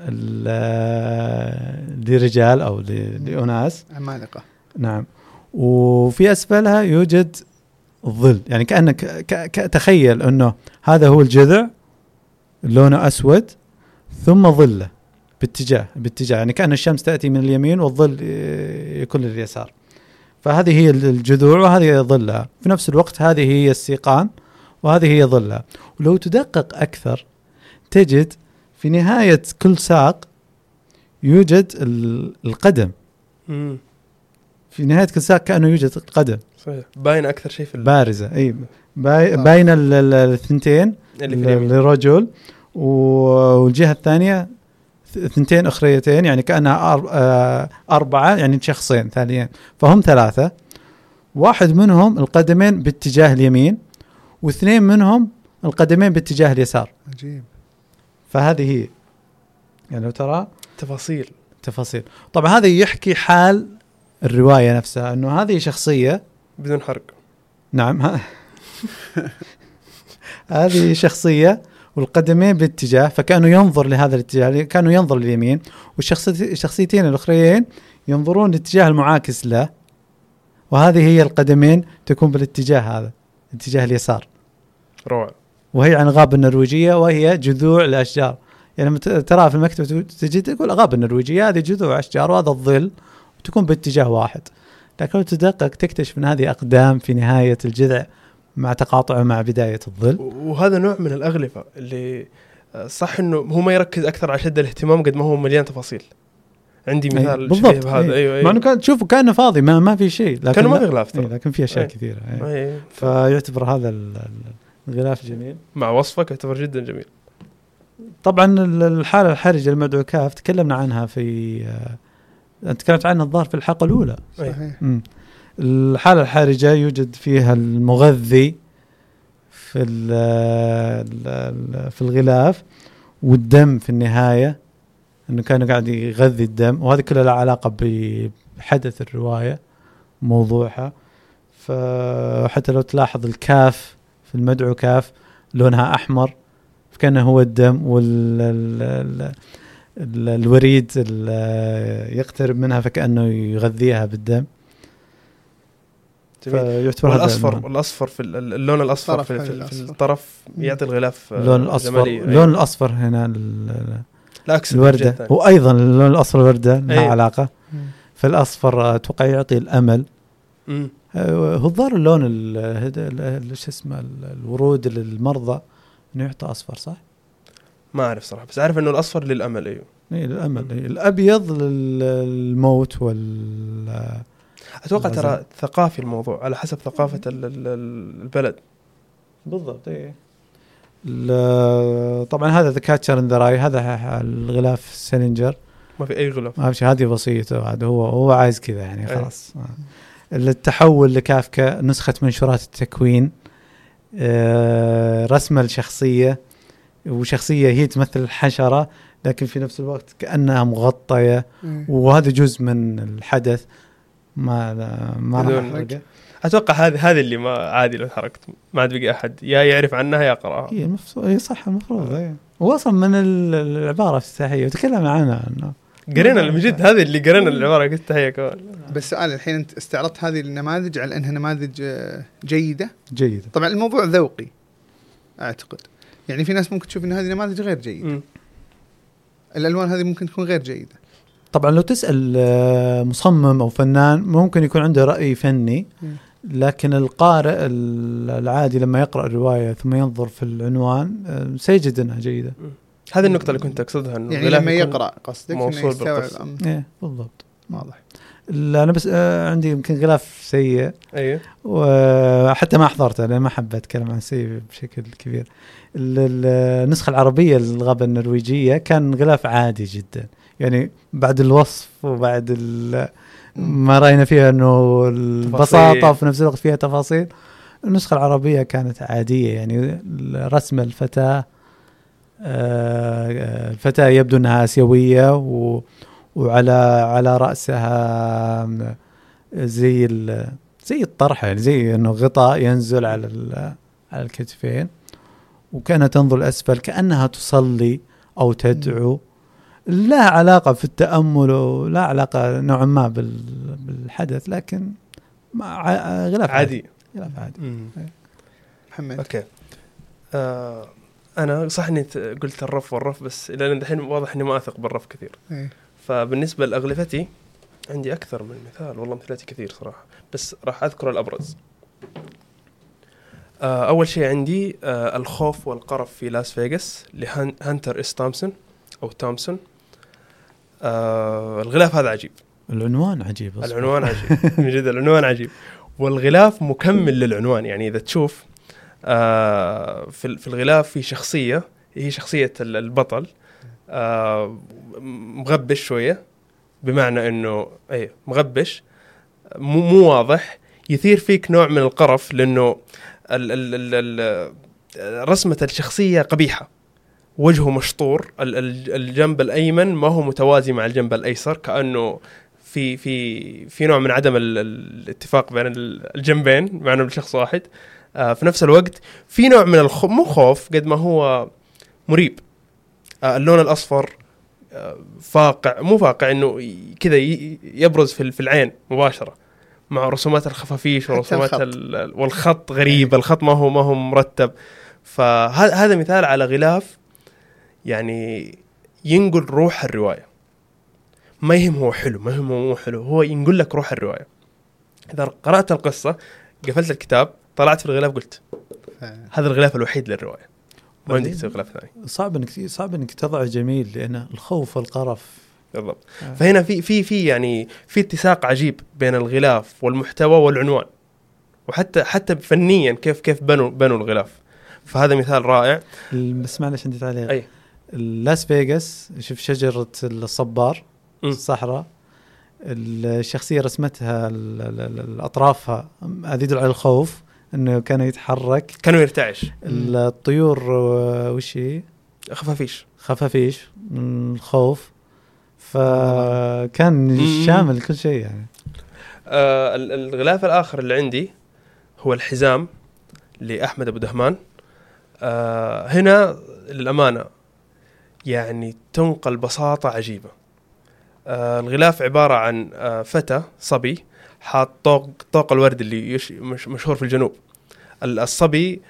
لرجال أو لأناس عمالقة. نعم. وفي أسفلها يوجد الظل، يعني كأنك تخيل أنه هذا هو الجذع لونه أسود ثم ظله باتجاه يعني كأن الشمس تأتي من اليمين والظل يكون لليسار. فهذه هي الجذوع وهذه ظلها في نفس الوقت، هذه هي السيقان وهذه هي ظلها. ولو تدقق أكثر تجد في نهاية كل ساق يوجد القدم. في نهاية كل ساق كأنه يوجد القدم. صحيح. باين أكثر شيء في بارزة. أي باين الثنتين للرجل، والجهة الثانية 2 أخريتين، يعني كأنها 4 يعني شخصين ثانيين، فهم 3. واحد منهم القدمين باتجاه اليمين، و2 منهم القدمين باتجاه اليسار. عجيب. فهذه هي، يعني لو ترى تفاصيل. طبعا هذا يحكي حال الرواية نفسها، أنه هذه شخصية بدون حرق. نعم. هذه شخصية والقدمين باتجاه، فكانوا ينظر لهذا الاتجاه، كانوا ينظر لليمين، والشخصيتين الأخرين ينظرون للاتجاه المعاكس له، وهذه هي القدمين تكون بالاتجاه هذا، اتجاه اليسار. روعة. وهي عن غابة النرويجية، وهي جذوع الأشجار. يعني لما ترى في المكتبة تجي تقول غابة النرويجية هذه جذوع أشجار وهذا الظل، وتكون باتجاه واحد. لكن لو تدقق تكتشف أن هذه أقدام في نهاية الجذع مع تقاطعه مع بداية الظل. وهذا نوع من الأغلفة اللي صح إنه هو ما يركز أكثر على شد الاهتمام قد ما هو مليان تفاصيل. عندي مثال بالضبط هذا. أيوة. مع إنه كان تشوفه كأنه فاضي ما في شيء، لكن كانوا ما في غلاف لكن في أشياء كثيرة. فيعتبر هذا الغلاف جميل مع وصفك، يعتبر جدا جميل. طبعا الحالة الحرجة المدعو كاف تكلمنا عنها في تكلمت عنها الظاهر في الحلقة الأولى. صحيح. الحالة الحرجة يوجد فيها المغذي في الغلاف والدم في النهاية، أنه كان قاعد يغذي الدم، وهذه كلها لها علاقة بحدث الرواية موضوعها. فحتى لو تلاحظ الكاف في المدعو كاف لونها أحمر، فكأنه هو الدم، والوريد يقترب منها فكأنه يغذيها بالدم. والأصفر في اللون الأصفر في الطرف يعطي الغلاف اللون الأصفر. اللون الأصفر هنا الوردة، وأيضا اللون الأصفر الوردة لها علاقة. فالأصفر أتوقع يعطي الأمل. هو الظاهر اللون شو اسمه الورود للمرضى إنه يعطي أصفر، صح؟ ما أعرف صراحة، بس أعرف إنه الأصفر للأمل. أيوه للأمل. الأبيض للموت أتوقع ترى ثقافي الموضوع على حسب ثقافة البلد. بالضبط. طبعا هذا The Catcher in the Rye، هذا الغلاف سيلينجر، ما في أي غلاف، ما في شيء، هذه بسيطة. هو عايز كذا يعني خلاص. التحول لكافكا، نسخة منشورات التكوين، رسم الشخصية، وشخصية هي تمثل الحشرة لكن في نفس الوقت كأنها مغطية، وهذا جزء من الحدث. ما أتوقع هذه اللي ما عادي لو حركت ما عاد بقي أحد يا يعرف عنها يا قرأها. هي صح المفروض. وأصلا من العبارة افتتاحية وتكلمنا عنها أنه قرينا المجد، هذه اللي قرينا العبارة قلت هي كمان. بس سؤال الحين، أنت استعرضت هذه النماذج على أنها نماذج جيدة. طبعا الموضوع ذوقي أعتقد، يعني في ناس ممكن تشوف أن هذه نماذج غير جيدة. الألوان هذه ممكن تكون غير جيدة. طبعا لو تسأل مصمم أو فنان ممكن يكون عنده رأي فني، لكن القارئ العادي لما يقرأ الرواية ثم ينظر في العنوان سيجد أنها جيدة. هذه النقطة اللي كنت أقصدها، إنه يعني لما يقرأ قصدك موصول بالقصة. إيه بالضبط، واضح. أنا بس عندي يمكن غلاف سيء. أيه. وحتى ما حضرته لأن ما حبيت أتكلم عن سيء بشكل كبير. النسخة العربية للغابة النرويجية كان غلاف عادي جدا، يعني بعد الوصف وبعد ما رأينا فيها أنه البساطة وفي نفس الوقت فيها تفاصيل. النسخة العربية كانت عادية، يعني رسم الفتاة يبدو أنها آسيوية وعلى رأسها زي الطرحة، يعني زي أنه غطاء ينزل على الكتفين، وكانت تنظر الأسفل كأنها تصلي أو تدعو. لا علاقة في التأمل ولا علاقة نوعا ما بالحدث، لكن غلاف عادي. غلاف عادي. محمد. أوكي. أنا صح إني قلت الرف بس لأن الحين واضح إني ما أثق بالرف كثير. فبالنسبة لأغلفتي عندي أكثر من مثال، والله مثالاتي كثير صراحة، بس راح أذكر الأبرز. أول شيء عندي الخوف والقرف في لاس فيغاس لهانتر إس تومسون أو تومسون. الغلاف هذا عجيب، العنوان عجيب، العنوان عجيب من جد، العنوان عجيب، والغلاف مكمل للعنوان. يعني إذا تشوف في الغلاف في شخصية، هي شخصية البطل، مغبش شوية، بمعنى إنه مغبش مو واضح، يثير فيك نوع من القرف، لأنه رسمة الشخصية قبيحة، وجهه مشطور، الجنب الأيمن ما هو متوازي مع الجنب الأيسر، كأنه في نوع من عدم الاتفاق بين الجنبين مع أنه شخص واحد. في نفس الوقت في نوع من مو خوف قد ما هو مريب. اللون الأصفر فاقع، مو فاقع، إنه كذا يبرز في العين مباشرة، مع رسومات الخفافيش ورسومات والخط غريب، الخط ما هو مرتب. فهذا مثال على غلاف يعني ينقل روح الرواية، ما يهم هو حلو ما يهم هو مو حلو، هو ينقل لك روح الرواية. إذا قرأت القصة، قفلت الكتاب، طلعت في الغلاف، قلت هذا الغلاف الوحيد للرواية، ما عندك تسوي غلاف ثاني. صعب انك تضعه جميل، لأن الخوف والقرف. بالضبط. فهنا في يعني في اتساق عجيب بين الغلاف والمحتوى والعنوان، وحتى فنيا كيف بنوا الغلاف. فهذا مثال رائع. بس معلش عندي تعليق. لاس فيغاس، شوف شجرة الصبار الصحراء، الشخصية رسمتها الأطرافها هذه يدل على الخوف، إنه كان يتحرك، كانوا يرتعش. الطيور وش هي؟ خفافيش من الخوف، فكان شامل كل شيء يعني. الغلاف الآخر اللي عندي هو الحزام لأحمد أبو دهمان. هنا للأمانة يعني تنقل بساطة عجيبة. الغلاف عبارة عن فتى صبي حاط طوق الورد اللي مشهور في الجنوب. الصبي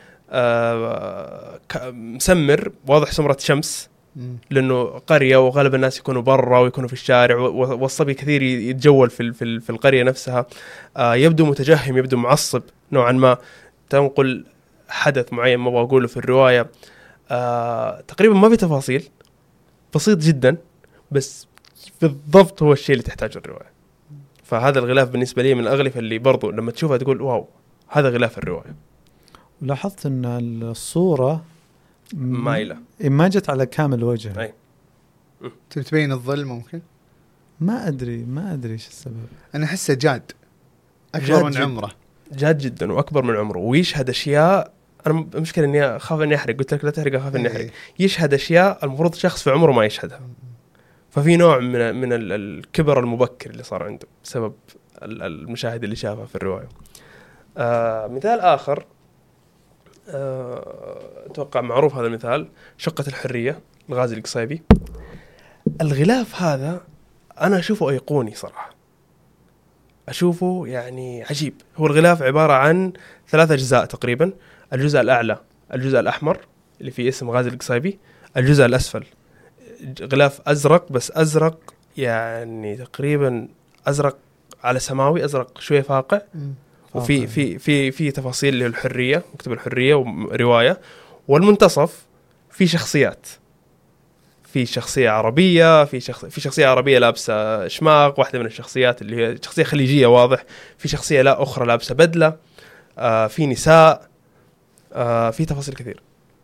مسمر، واضح سمرة شمس، لأنه قرية وغالب الناس يكونوا برا ويكونوا في الشارع، والصبي كثير يتجول في القرية نفسها. يبدو متجهم، يبدو معصب نوعا ما، تنقل حدث معين ما بقوله في الرواية. تقريبا ما في تفاصيل، بسيط جدا، بس بالضبط هو الشيء اللي تحتاجه الرواية. فهذا الغلاف بالنسبة لي من الأغلفة اللي برضو لما تشوفها تقول واو، هذا غلاف الرواية. لاحظت أن الصورة مايلة، ما جت على كامل وجه. تبين الظل ممكن، ما أدري إيش السبب. أنا أحسه جاد أكبر من عمره، جاد جدا وأكبر من عمره، ويشهد أشياء. أنا مشكلة إني أخاف إني أحرق، قلت لك لا تحرق، أخاف إني أحرق. يشهد أشياء المفروض شخص في عمره ما يشهدها. ففي نوع من الكبر المبكر اللي صار عنده بسبب المشاهد اللي شافها في الرواية. مثال آخر أتوقع معروف هذا المثال، شقة الحرية الغازي القصيبي. الغلاف هذا أنا أشوفه أيقوني صراحة، أشوفه يعني عجيب. هو الغلاف عبارة عن 3 أجزاء تقريبا. الجزء الأعلى الجزء الأحمر اللي فيه اسم غازي القصيبي، الجزء الأسفل غلاف أزرق، بس أزرق يعني تقريبا أزرق على سماوي، أزرق شوية فاقع، وفي في تفاصيل اللي هي الحريه، مكتب الحريه وروايه. والمنتصف في شخصيات، في شخصيه عربيه، في شخصيه عربيه لابسه شماغ، واحده من الشخصيات اللي هي شخصيه خليجيه واضح، في شخصيه لا اخرى لابسه بدله، في نساء، في تفاصيل كثير.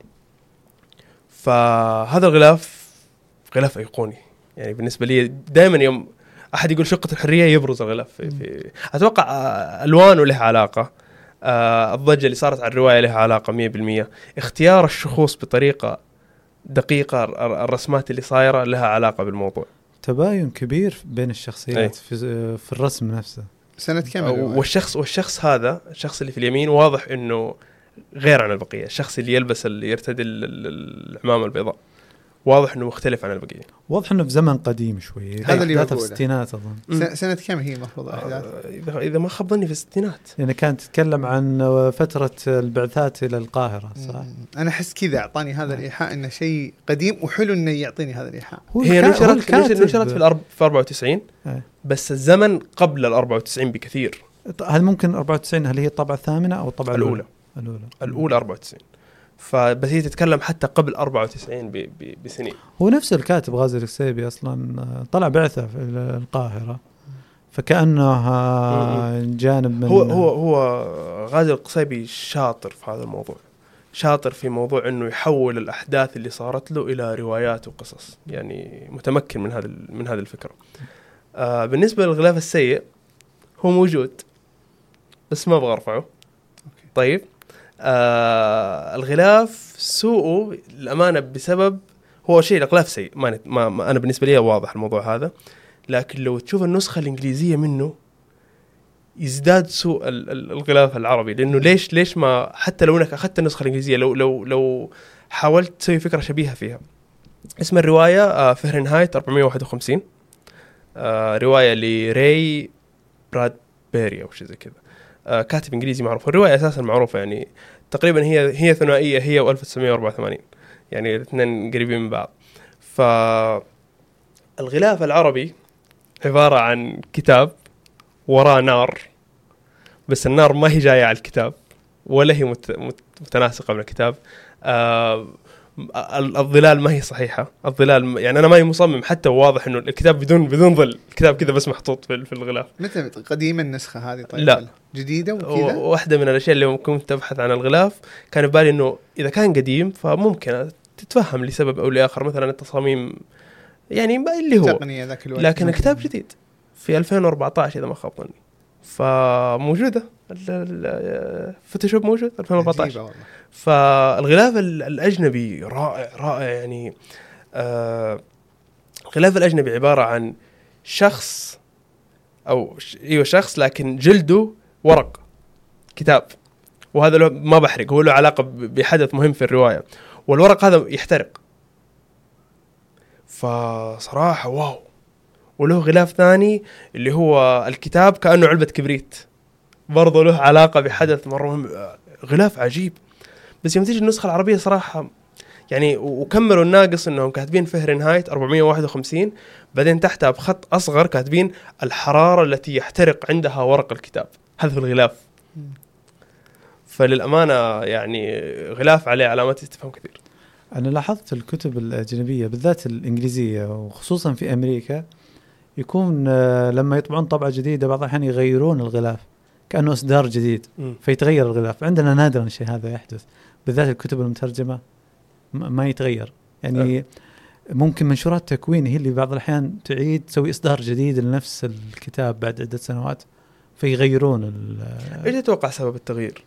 فهذا الغلاف غلاف ايقوني يعني بالنسبه لي. دائما يوم احد يقول شقة الحريه يبرز الغلاف في اتوقع الوانه لها علاقه، الضجه اللي صارت على الروايه لها علاقه 100%، اختيار الشخوص بطريقه دقيقه، الرسمات اللي صايره لها علاقه بالموضوع، تباين كبير بين الشخصيات في الرسم نفسه. سنة كم؟ والشخص هذا الشخص اللي في اليمين واضح انه غير عن البقيه. الشخص اللي يلبس اللي يرتدي العمامه البيضاء واضح انه مختلف عن البقيه، واضح انه في زمن قديم شوي، هذا اللي في الستينات اظن. سنة كم هي المفروض احداث؟ اذا ما خاب ظني في الستينات، يعني كانت تتكلم عن فتره البعثات الى القاهره صح؟ انا احس كذا اعطاني هذا الايحاء انه شيء قديم، وحلو انه يعطيني هذا الايحاء. هي نشرت في 94 بس الزمن قبل ال 94 بكثير. هل ممكن 94 هل هي الطبعه الثامنه او الطبعه الاولى 94، فبس هي تتكلم حتى قبل 94 بسنين. هو نفس الكاتب غازي القصيبي أصلا طلع بعثة في القاهرة، فكأنه جانب من هو غازي القصيبي شاطر في هذا الموضوع، شاطر في موضوع إنه يحول الأحداث اللي صارت له إلى روايات وقصص، يعني متمكن من هذه الفكرة. بالنسبة للغلاف السيء هو موجود بس ما أبغى أرفعه. طيب الغلاف سوءه الأمانة بسبب هو شيء الغلاف سيء، ما أنا بالنسبة لي واضح الموضوع هذا، لكن لو تشوف النسخة الإنجليزية منه يزداد سوء الغلاف العربي. لأنه ليش ما حتى لو أنك أخذت النسخة الإنجليزية لو حاولت تسوي فكرة شبيهة فيها. اسم الرواية فهرنهايت 451، رواية لراي برادبيري أو شيء زي كذا، كاتب إنجليزي معروف. الرواية أساسا معروفة يعني تقريبا هي ثنائية، هي و1984 يعني الاثنين قريبين من بعض. فالغلاف العربي عبارة عن كتاب وراء نار، بس النار ما هي جاية على الكتاب ولا هي متناسقة مع الكتاب. الظلال ما هي صحيحة، الظلال يعني أنا ما هي مصمم حتى، واضح إنه الكتاب بدون ظل، الكتاب كذا بس محطوط في الغلاف. متى قديمة النسخة هذه؟ طيب لا جديدة وكذا. واحدة من الأشياء اللي كنت أبحث عن الغلاف كان بالي إنه إذا كان قديم فممكن تتفهم لسبب أو لآخر، مثلا التصاميم يعني اللي هو تقنية ذاك الوقت، لكن الكتاب جديد في 2014 إذا ما خاب ظني، فموجودة فوتوشوب موجود 2014. فالغلاف الأجنبي رائع يعني. الغلاف الأجنبي عبارة عن شخص أو شخص لكن جلده ورق كتاب، وهذا له ما بحرق، هو له علاقة بحدث مهم في الرواية، والورق هذا يحترق. فصراحة واو. وله غلاف ثاني اللي هو الكتاب كأنه علبة كبريت، برضو له علاقة بحدث مرة مهم. غلاف عجيب. بس يوم تيجي النسخة العربية صراحة يعني وكملوا الناقص انهم كاتبين فهرنهايت 451، بعدين تحتها بخط اصغر كاتبين الحرارة التي يحترق عندها ورق الكتاب، هذا في الغلاف. فللأمانة يعني غلاف عليه علامات استفهام كثير. أنا لاحظت الكتب الأجنبية بالذات الإنجليزية وخصوصا في أمريكا يكون لما يطبعون طبعة جديدة بعض الأحيان يغيرون الغلاف كأنه إصدار جديد فيتغير الغلاف. عندنا نادرا الشيء هذا يحدث، بالذات الكتب المترجمة ما يتغير يعني. ممكن منشورات تكوين هي اللي بعض الأحيان تعيد تسوي إصدار جديد لنفس الكتاب بعد عدة سنوات فيغيرون. إيش تتوقع سبب التغيير؟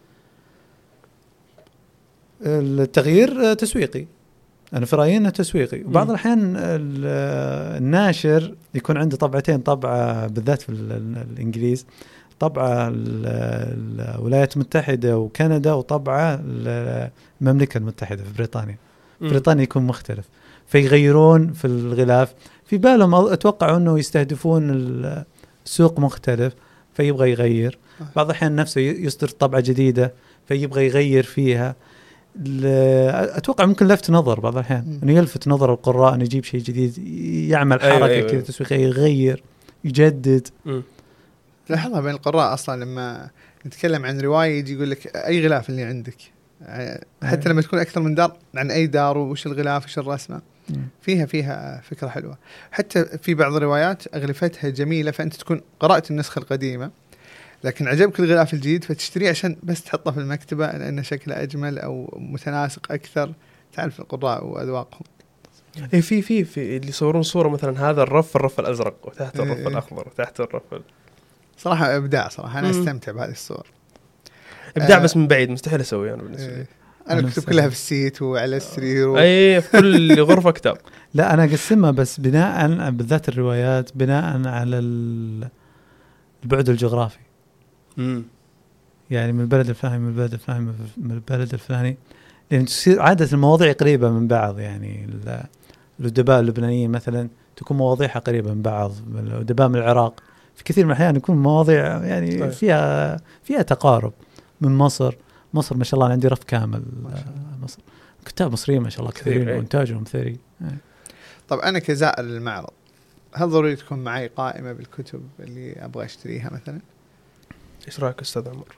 التغيير تسويقي، أنا في رأيي أنه تسويقي. وبعض الأحيان الناشر يكون عنده طبعتين، طبعة بالذات في الإنجليز طبعة الولايات المتحدة وكندا، وطبعة المملكة المتحدة في بريطانيا. بريطانيا يكون مختلف فيغيرون في الغلاف، في بالهم أتوقع أنه يستهدفون السوق مختلف فيبغى يغير. بعض الأحيان نفسه يصدر طبعة جديدة فيبغى يغير فيها. أتوقع ممكن لفت نظر بعض الأحيان أنه يلفت نظر القراء أنه يجيب شيء جديد، يعمل حركة كذا تسويقية، يغير يجدد. لاحظها بين القراء أصلا لما نتكلم عن روايه يجي يقول لك اي غلاف اللي عندك، حتى لما تكون اكثر من دار عن اي دار وش الغلاف وش الرسمه، فيها فكره حلوه. حتى في بعض الروايات اغلفتها جميله، فانت تكون قرات النسخه القديمه لكن عجبك الغلاف الجديد فتشتريه عشان بس تحطه في المكتبه لانه شكله اجمل او متناسق اكثر. تعرف القراء واذواقهم. اي في اللي يصورون صوره مثلا هذا الرف الازرق وتحت الرف الاخضر وتحت الرف صراحه ابداع صراحه. انا استمتع بهذه الصور. ابداع بس من بعيد مستحيل اسويه انا بالنسبه لي. انا الكتب كلها في السيت وعلى السرير اي في كل غرفه كتاب. لا انا اقسمها بس بناء بالذات الروايات بناء على البعد الجغرافي. يعني من البلد الفلاني من البلد الفلاني من البلد الفلاني، لأن تصير عادة المواضيع قريبة من بعض. يعني الأدباء اللبنانيين مثلا تكون مواضيعها قريبة من بعض. الأدباء من العراق في كثير من الأحيان يكون مواضيع يعني فيها تقارب. من مصر ما شاء الله أنا عندي رف كامل مصر، كتاب مصريين ما شاء الله كثيرين وإنتاجهم ثري. طب أنا كزائر للمعرض هل ضروري تكون معي قائمة بالكتب اللي أبغى أشتريها مثلا؟ إيش رأيك أستاذ عمر؟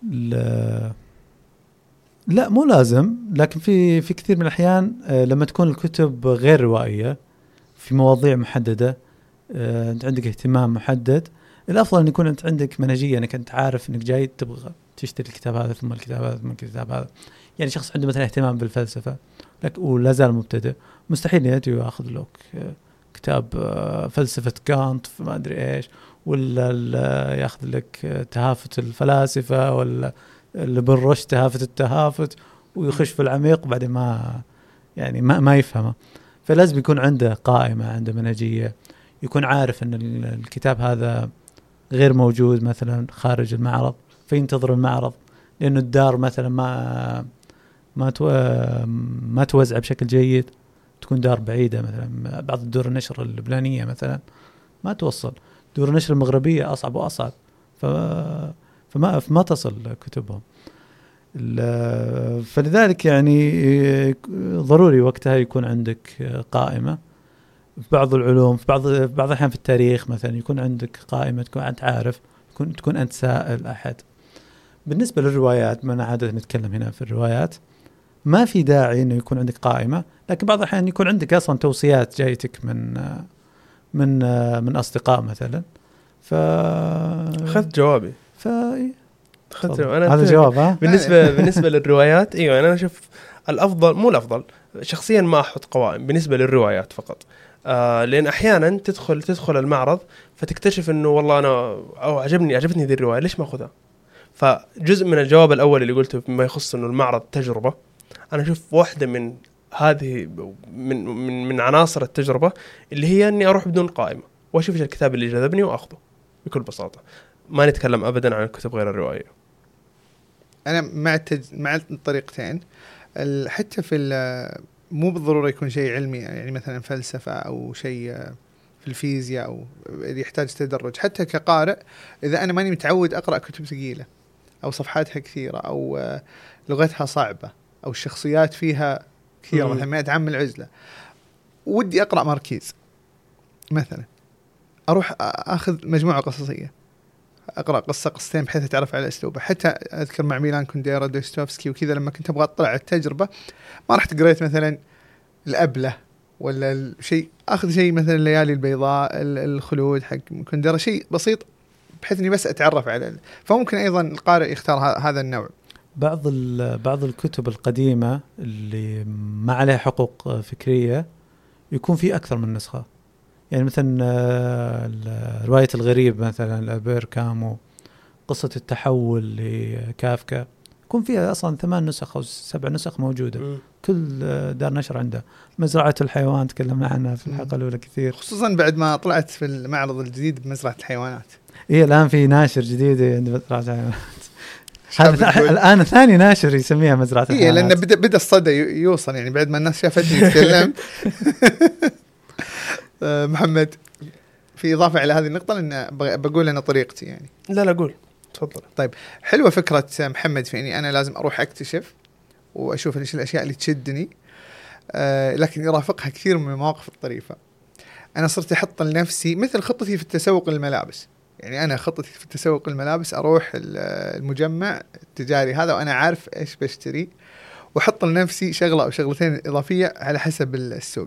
لا مو لازم، لكن في كثير من الأحيان لما تكون الكتب غير روائية في مواضيع محددة، أنت عندك اهتمام محدد، الأفضل أن يكون أنت عندك منهجية، أنك أنت عارف أنك جاي تبغى تشتري الكتاب هذا ثم الكتاب هذا ثم الكتاب هذا. يعني شخص عنده مثلا اهتمام بالفلسفة ولا زال مبتدئ، مستحيل يأتي ويأخذ لك كتاب فلسفة كانت ما أدري إيش، ولا يأخذ لك تهافت الفلاسفة، ولا اللي بالرش تهافت التهافت، ويخش في العميق وبعدين ما يفهمه. فلازم يكون عنده قائمة، عنده منهجية، يكون عارف أن الكتاب هذا غير موجود مثلا خارج المعرض فينتظر المعرض، لأنه الدار مثلا ما توزع بشكل جيد، تكون دار بعيدة مثلا. بعض الدور النشر اللبنانية مثلا ما توصل، دور النشر المغربية أصعب وأصعب، فما تصل كتبهم. فلذلك يعني ضروري وقتها يكون عندك قائمة. في بعض العلوم، في بعض الأحيان في التاريخ مثلا يكون عندك قائمة، تكون أنت عارف، تكون أنت سائل أحد. بالنسبة للروايات، ما أنا عادة نتكلم هنا في الروايات، ما في داعي إنه يكون عندك قائمة، لكن بعض الأحيان يكون عندك أصلا توصيات جايتك من أصدقاء مثلا. أخذت جوابي. هذا جواب. بالنسبة للروايات، أيوة أنا أشوف الأفضل، مو الأفضل شخصيا، ما أحط قوائم بالنسبة للروايات فقط. لأن أحيانا تدخل المعرض فتكتشف إنه والله أنا عجبتني ذي الرواية، ليش ما أخذها؟ فجزء من الجواب الأول اللي قلته بما يخص إنه المعرض تجربة، أنا أشوف واحدة من هذه من عناصر التجربة اللي هي إني أروح بدون قائمة وأشوف الكتاب اللي جذبني وأخذه بكل بساطة. ما نتكلم أبدا عن الكتب غير الروائية. أنا مع الطريقتين. حتى في مو بالضرورة يكون شيء علمي، يعني مثلا فلسفة أو شيء في الفيزياء أو يحتاج تدرج. حتى كقارئ إذا أنا ماني متعود أقرأ كتب ثقيلة أو صفحاتها كثيرة أو لغتها صعبة أو الشخصيات فيها كثيرة، مثلا 100 عام من العزلة، ودي أقرأ ماركيز مثلا، أروح أخذ مجموعة قصصية، أقرأ قصتين بحيث أتعرف على أسلوبه. حتى أذكر مع ميلان كونديرا، دوستويفسكي وكذا، لما كنت أبغى أطلع على التجربة ما رحت قريت مثلا الأبلة ولا الشيء، أخذ شيء مثلا الليالي البيضاء، الخلود حق كونديرا، شيء بسيط بحيث إني بس أتعرف على فممكن أيضا القارئ يختار هذا النوع. بعض الكتب القديمة اللي ما عليها حقوق فكرية يكون في أكثر من نسخة. يعني مثلا رواية الغريب مثلا لألبير كامو، قصة التحول لكافكا، يكون فيها أصلا 8 نسخ أو 7 نسخ موجودة. كل دار نشر عنده. مزرعة الحيوان تكلمنا عنها في الحلقة الأولى كثير، خصوصا بعد ما طلعت في المعرض الجديد بمزرعة الحيوانات. إيه الآن في ناشر جديد عند مزرعة الحيوانات. هذا الآن ثاني ناشر يسميها مزرعة الحيوانات. إيه لأن بدأ الصدى يوصل، يعني بعد ما الناس شافتني أتكلم. محمد، في إضافة على هذه النقطة، لأن بقول أنا طريقتي يعني. لا قول، تفضل. طيب، حلوة فكرة محمد في إني أنا لازم أروح أكتشف وأشوف إيش الأشياء اللي تشدني، لكن يرافقها كثير من المواقف الطريفة. أنا صرت أحط لنفسي مثل خطتي في التسوق للملابس، يعني أنا خطتي في تسوق الملابس أروح المجمع التجاري هذا وأنا عارف إيش بشتري، وأحط لنفسي شغلة أو شغلتين إضافية على حسب السوق.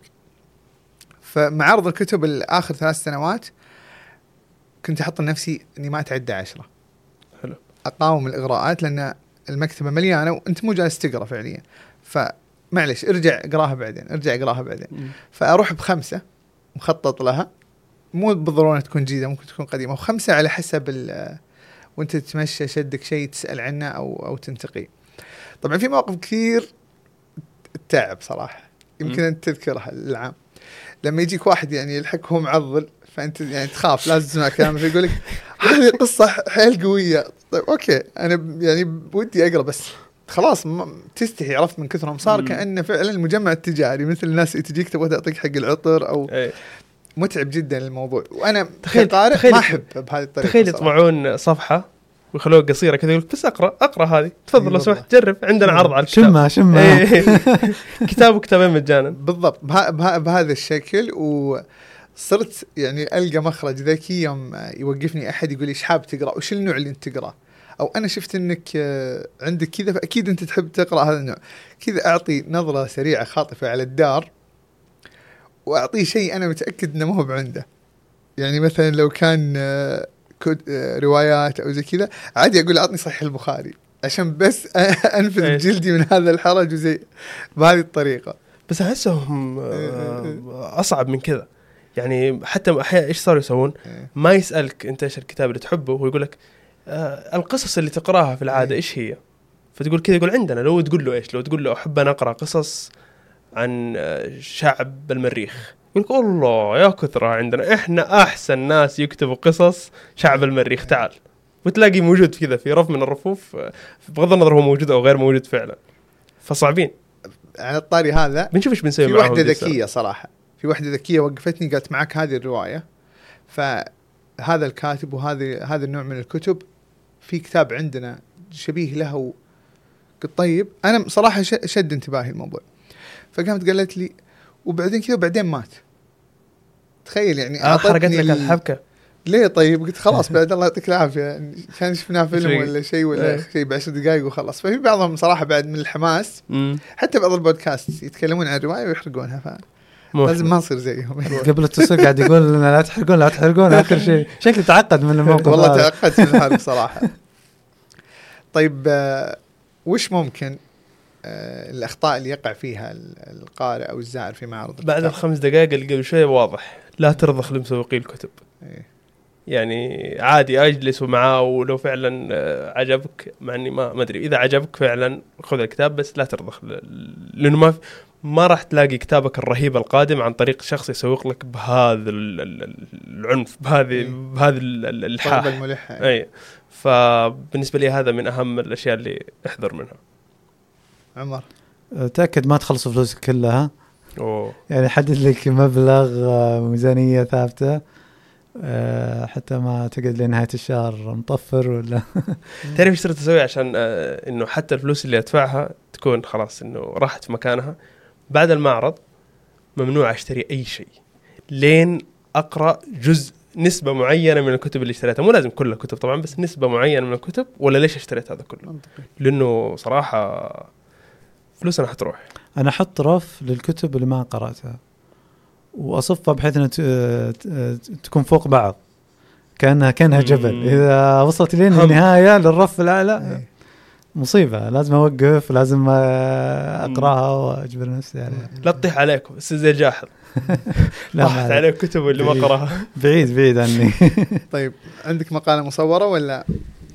فمعارض الكتب الآخر 3 سنوات كنت أحط لنفسي إني ما أتعدى 10. حلو. أقاوم الإغراءات لأن المكتبة مليانة وأنت مو جالس تقرأ فعليا، فمعلش ارجع اقراها بعدين. فأروح ب5 مخطط لها، مو بالضرورة تكون جديدة، ممكن تكون قديمة، و5 على حسب وانت تتمشى شدك شيء تسأل عنه أو تنتقي. طبعا في مواقف كثير تعب صراحة، يمكن أنت تذكرها العام لما يجيك واحد يعني يلحق هو معضل، فأنت يعني تخاف لازم تسمع كلامه، فيقول لك هذه قصة حيل قوية. طيب أوكي أنا يعني بودي أقرأ بس خلاص تستحي، عرفت من كثرهم صار كأنه فعلا المجمع التجاري مثل الناس تجيك تبغى تعطيك حق العطر أو متعب جدا الموضوع. وأنا كقارئ ما أحب بهذه الطريقة. تخيل يطبعون صفحة ويخلوها قصيرة كذا يقولك بس أقرأ هذه، تفضل لو سمحت جرب، عندنا عرض على الكتاب شمة كتاب وكتابين مجانا. بالضبط بهذا الشكل. وصرت يعني ألقى مخرج ذكي يوم يوقفني أحد يقول لي إيش حاب تقرأ وش النوع اللي أنت تقرأ، أو أنا شفت إنك عندك كذا فأكيد أنت تحب تقرأ هذا النوع كذا. أعطي نظرة سريعة خاطفة على الدار وأعطيه شيء أنا متأكد إنه ما هو عنده. يعني مثلا لو كان روايات أو زي كذا عادي أقول أعطني صحيح البخاري عشان بس أنفذ جلدي من هذا الحرج وزي بهذه الطريقة. بس أحسهم أصعب من كذا. يعني حتى أحيانا إيش صاروا يسوون؟ ما يسألك أنت إيش الكتاب اللي تحبه، ويقول لك القصص اللي تقراها في العادة إيش هي، فتقول كذا يقول عندنا. لو تقول له إيش، لو تقول له أحب أن أقرأ قصص عن شعب المريخ، يقول الله يا كثرة عندنا، إحنا أحسن ناس يكتبوا قصص شعب المريخ، تعال. وتلاقي موجود كذا في رف من الرفوف، بغض النظر هو موجود أو غير موجود فعلا. فصعبين. على الطاري هذا بنشوف إيش بنسوي في معه. واحدة ذكية صراحة، في واحدة ذكية وقفتني قالت معك هذه الرواية، فهذا الكاتب هذا النوع من الكتب في كتاب عندنا شبيه له. قلت طيب. أنا صراحة شد انتباهي الموضوع، فقامت قالت لي وبعدين كذا وبعدين مات. تخيل يعني حرقت لك الحبكة ليه؟ طيب قلت خلاص بعد الله يعطيك العافية، كان شفناه فيلم ولا شيء ولا شيء ب10 دقائق وخلاص. ففي بعضهم صراحة بعد من الحماس حتى بعض البودكاست يتكلمون عن الرواية ويحرقونها، لازم ما نصير زيهم. قبل التسويق قاعد يقول لا تحرقون آخر شيء. شكلي تعقد من الموقف. والله تعقدت من هذا بصراحة. طيب وش ممكن الأخطاء اللي يقع فيها القارئ أو الزائر في معرض بعد ال5 دقائق اللي قبل شوية؟ واضح لا ترضخ لمسوقي الكتب. يعني عادي أجلس معاه، ولو فعلا عجبك، مع أني ما أدري إذا عجبك فعلا خذ الكتاب، بس لا ترضخ، لأنه ما راح تلاقي كتابك الرهيب القادم عن طريق شخص يسوق لك بهذا العنف، بهذا الحاح الملحة. أي. فبالنسبة لي هذا من أهم الأشياء اللي احذر منها. عمر تأكد ما تخلص فلوسك كلها. يعني حدد لك مبلغ ميزانية ثابتة حتى ما تقعد لنهاية الشهر مطفر ولا. تعرف ايش صرت اسوي عشان انه حتى الفلوس اللي ادفعها تكون خلاص انه راحت في مكانها؟ بعد المعرض ممنوع اشتري اي شيء لين اقرا نسبة معينة من الكتب اللي اشتريتها. مو لازم كل الكتب طبعا، بس نسبة معينة من الكتب. ولا ليش اشتريت هذا كله؟ لانه صراحة فلوسنا حتروح. انا احط رف للكتب اللي ما قرأتها واصفها بحيث انها تكون فوق بعض كانها جبل. اذا وصلت لين النهايه للرف الاعلى مصيبه، لازم اوقف، لازم اقراها واجبر نفسي عليها. لا تطيح عليكم بس زي جاحظ. طاحت عليك كتب اللي ما قراها. بعيد عني. طيب عندك مقاله مصوره ولا؟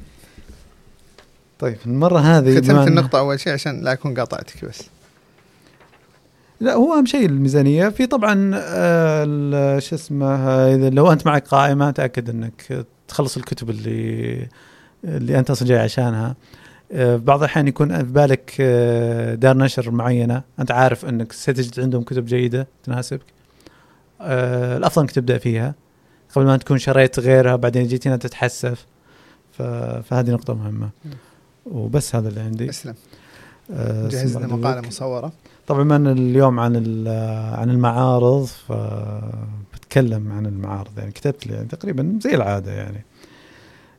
طيب المره هذه ختمت النقطه اول شيء عشان لا اكون قاطعتك بس. لا هو أهم شيء الميزانية. في طبعا شو اسمه، إذا لو أنت معك قائمة تأكد أنك تخلص الكتب اللي أنت أصلا جاي عشانها. بعض الأحيان يكون في بالك دار نشر معينة أنت عارف أنك ستجد عندهم كتب جيدة تناسبك، الأفضل أنك تبدأ فيها قبل ما تكون شريت غيرها بعدين جيت هنا تتحسف. فهذه نقطة مهمة. وبس هذا اللي عندي. أسلم. جهزنا مقالة مصورة. طبعا أنا اليوم عن المعارض، فبتكلم عن المعارض. يعني كتبت لي تقريبا زي العادة يعني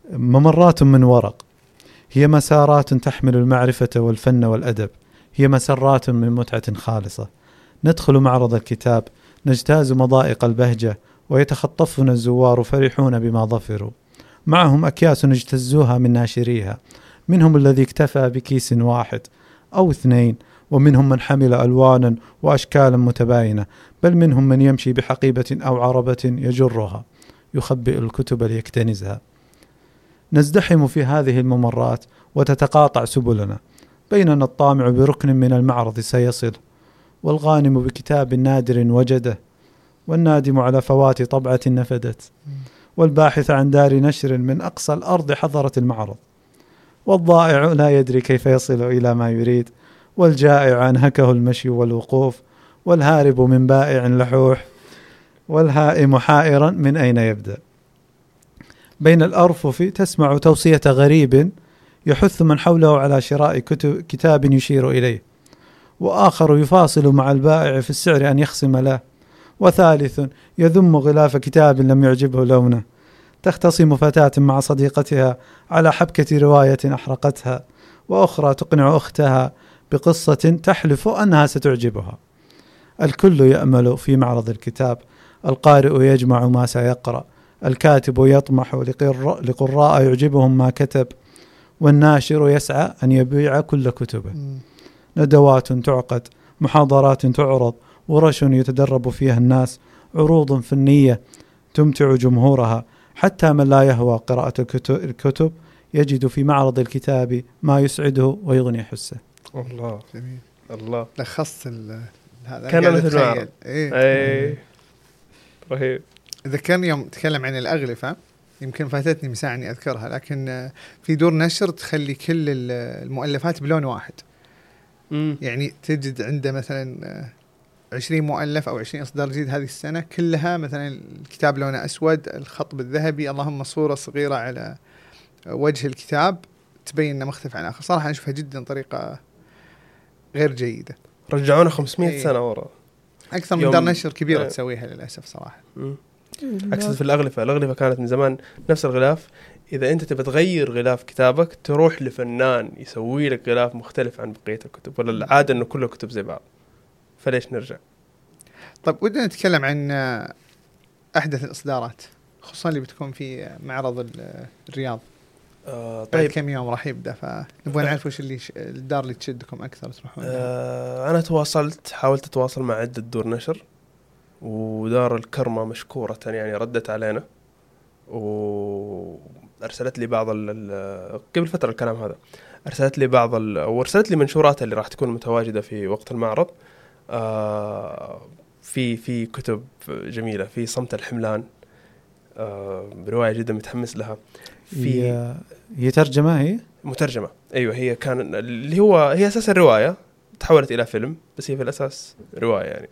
ممرات من ورق، هي مسارات تحمل المعرفة والفن والأدب، هي مسرات من متعة خالصة. ندخل معرض الكتاب نجتاز مضائق البهجة، ويتخطفنا الزوار فرحون بما ظفروا. معهم أكياس اجتزوها من ناشريها، منهم الذي اكتفى بكيس واحد أو 2، ومنهم من حمل ألوانا وأشكالا متباينة، بل منهم من يمشي بحقيبة أو عربة يجرها يخبئ الكتب ليكتنزها. نزدحم في هذه الممرات وتتقاطع سبلنا، بيننا الطامع بركن من المعرض سيصل، والغانم بكتاب نادر وجده، والنادم على فوات طبعة نفدت، والباحث عن دار نشر من أقصى الأرض حضرت المعرض، والضائع لا يدري كيف يصل إلى ما يريد، والجائع أنهكه المشي والوقوف، والهارب من بائع لحوح، والهائم حائرا من أين يبدأ. بين الأرفف تسمع توصية غريب يحث من حوله على شراء كتاب يشير إليه، وآخر يفاصل مع البائع في السعر أن يخصم له، وثالث يذم غلاف كتاب لم يعجبه لونه. تختصم فتاة مع صديقتها على حبكة رواية أحرقتها، وأخرى تقنع أختها بقصة تحلف أنها ستعجبها. الكل يأمل في معرض الكتاب، القارئ يجمع ما سيقرأ، الكاتب يطمح لقراء يعجبهم ما كتب، والناشر يسعى أن يبيع كل كتبه. ندوات تعقد، محاضرات تعرض، ورش يتدرب فيها الناس، عروض فنية تمتع جمهورها، حتى من لا يهوى قراءة الكتب يجد في معرض الكتاب ما يسعده ويغني حسه. الله جميل. الله لخصت هذا كان مثل معرض. ايه رهيب. ذكرني يوم تكلم عن الأغلفة، يمكن فاتتني مساحة اني اذكرها، لكن في دور نشر تخلي كل المؤلفات بلون واحد. يعني تجد عنده مثلا 20 مؤلف أو 20 إصدار جديد هذه السنة، كلها مثلا الكتاب لونه أسود، الخط بالذهبي، اللهم صورة صغيرة على وجه الكتاب تبين أنه مختلف عن آخر. صراحة أشوفها جدا طريقة غير جيدة. رجعونا 500 سنة وراء. أكثر من دار نشر كبيرة تسويها للأسف صراحة. أقصد في الأغلفة كانت من زمان نفس الغلاف. إذا أنت تبي تغير غلاف كتابك تروح لفنان يسوي لك غلاف مختلف عن بقية الكتب، ولا العادة إنه كل الكتب زي بعض، فليش نرجع؟ طيب ودنا نتكلم عن أحدث الإصدارات، خصوصا اللي بتكون في معرض الرياض. طيب كم يوم راح يبدأ، فنبغى نعرف وش اللي الدار اللي تشدكم أكثر تروحون. أنا حاولت أتواصل مع عدة دور نشر، ودار الكرمة مشكورة يعني ردت علينا وأرسلت لي بعض قبل فترة الكلام هذا، أرسلت لي وأرسلت لي منشورات اللي راح تكون متواجدة في وقت المعرض. في كتب جميلة، في صمت الحملان، رواية جدا متحمس لها. هي ترجمة، هي مترجمة. أيوة، هي كان هي أساس الرواية تحولت إلى فيلم، بس هي في الأساس رواية يعني.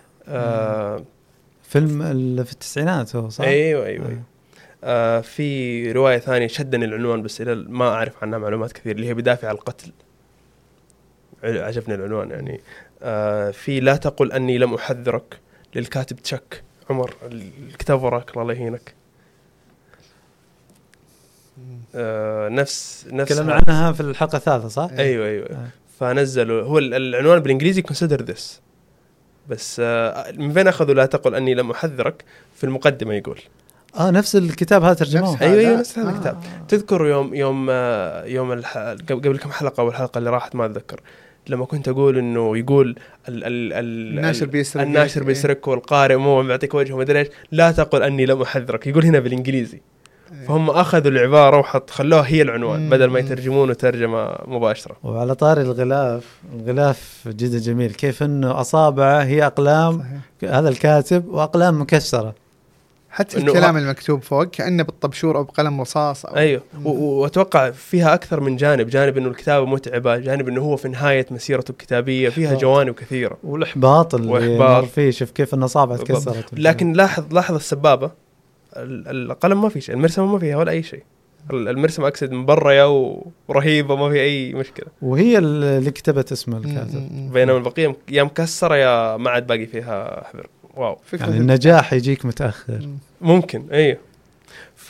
فيلم في التسعينات هو صح؟ أيوة. في رواية ثانية شدني العنوان بس إلى ما أعرف عنها معلومات كثير، اللي هي بدافع عن القتل. عجبني العنوان يعني. في لا تقل أني لم أحذرك للكاتب تشك عمر، الكتاب وراك الله يهينك. نفس تكلمنا عنها في الحلقة الثالثة صح؟ أيوة. فنزلوا هو العنوان بالإنجليزي consider this، بس من فين أخذوا لا تقل أني لم أحذرك؟ في المقدمة يقول نفس الكتاب هذا ترجموه. أيوة نفس هذا الكتاب. تذكر يوم قبل كم حلقة، والحلقة اللي راحت ما أتذكر، لما كنت أقول إنه يقول الناشر بيسرق والقارئ مو معطيك وجهه ما أدري إيش، لا تقل أني لم أحذرك، يقول هنا بالإنجليزي. فهم أخذوا العبارة خلوها هي العنوان بدل ما يترجمونه ترجمة مباشرة. وعلى طاري الغلاف جدا جميل، كيف إنه أصابعه هي أقلام صحيح. هذا الكاتب وأقلام مكسرة، حتى الكلام المكتوب فوق كأنه بالطبشور أو بقلم رصاص أيوه. وأتوقع فيها أكثر من جانب إنه الكتابة متعبة، جانب إنه هو في نهاية مسيرته الكتابية فيها جوانب كثيرة، والإحباط اللي مر فيه، شوف كيف إن أصابعه تكسرت. لكن لاحظ السبابة، القلم ما في شيء، المرسمة ما فيها ولا أي شيء، المرسمة أقصد مبرية ورهيبة ما في أي مشكلة، وهي اللي كتبت اسم الكاتب، بينما البقية يا مكسرة يا ما عاد باقي فيها حبر. واو، يعني النجاح يجيك متأخر ممكن. أيه.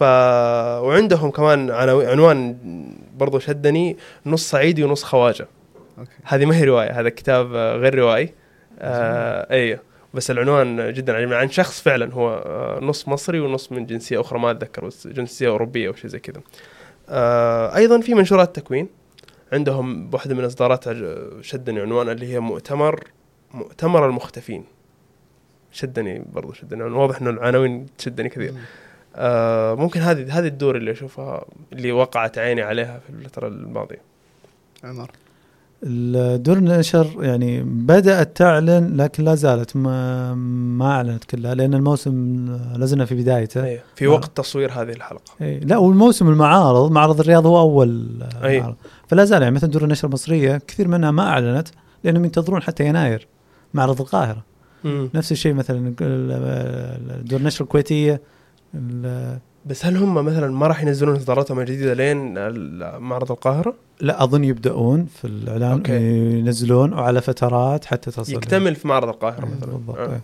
وعندهم كمان عنوان برضو شدني، نص صعيدي ونص خواجة. هذه ما هي رواية، هذا كتاب غير روائي. ايوه بس العنوان جدا عجبني، عن شخص فعلا هو نص مصري ونص من جنسية أخرى ما أتذكر، بس جنسية أوروبية أو شيء زي كذا. أيضا في منشورات تكوين عندهم بواحدة من إصداراتها شدني عنوان اللي هي مؤتمر المختفين. شدني واضح إنه العناوين تشدني كثير. ممكن هذه الدور اللي أشوفها اللي وقعت عيني عليها في الفترة الماضية. عمر، الدور النشر يعني بدأت تعلن لكن لا زالت ما أعلنت كلها، لأن الموسم لازلنا في بدايته في وقت تصوير هذه الحلقة. لا، والموسم المعارض، معرض الرياض هو أول معرض، فلا زال يعني مثلا دور النشر المصرية كثير منها ما أعلنت لأنهم ينتظرون حتى يناير معرض القاهرة. نفس الشيء مثلا دور النشر الكويتية. بس هل هم مثلا ما راح ينزلون إصداراتهم الجديدة لين معرض القاهرة؟ لا أظن يبدأون في الإعلان ينزلون وعلى فترات حتى تصل يكتمل في معرض القاهرة مثلا. بالضبط.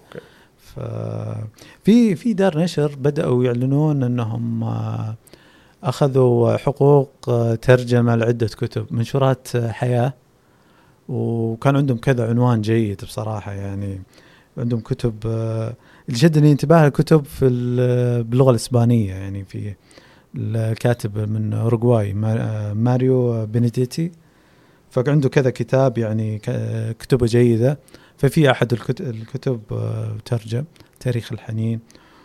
في دار نشر بدأوا يعلنون أنهم أخذوا حقوق ترجمة لعدة كتب، منشورات حياة، وكان عندهم كذا عنوان جيد بصراحة. يعني عندهم كتب اللي شدني انتباه الكتب باللغة الإسبانية، يعني في الكاتب من أوروغواي ماريو بينيديتي، فعنده كذا كتاب يعني كتبه جيدة. ففي أحد الكتب ترجم تاريخ الحنين،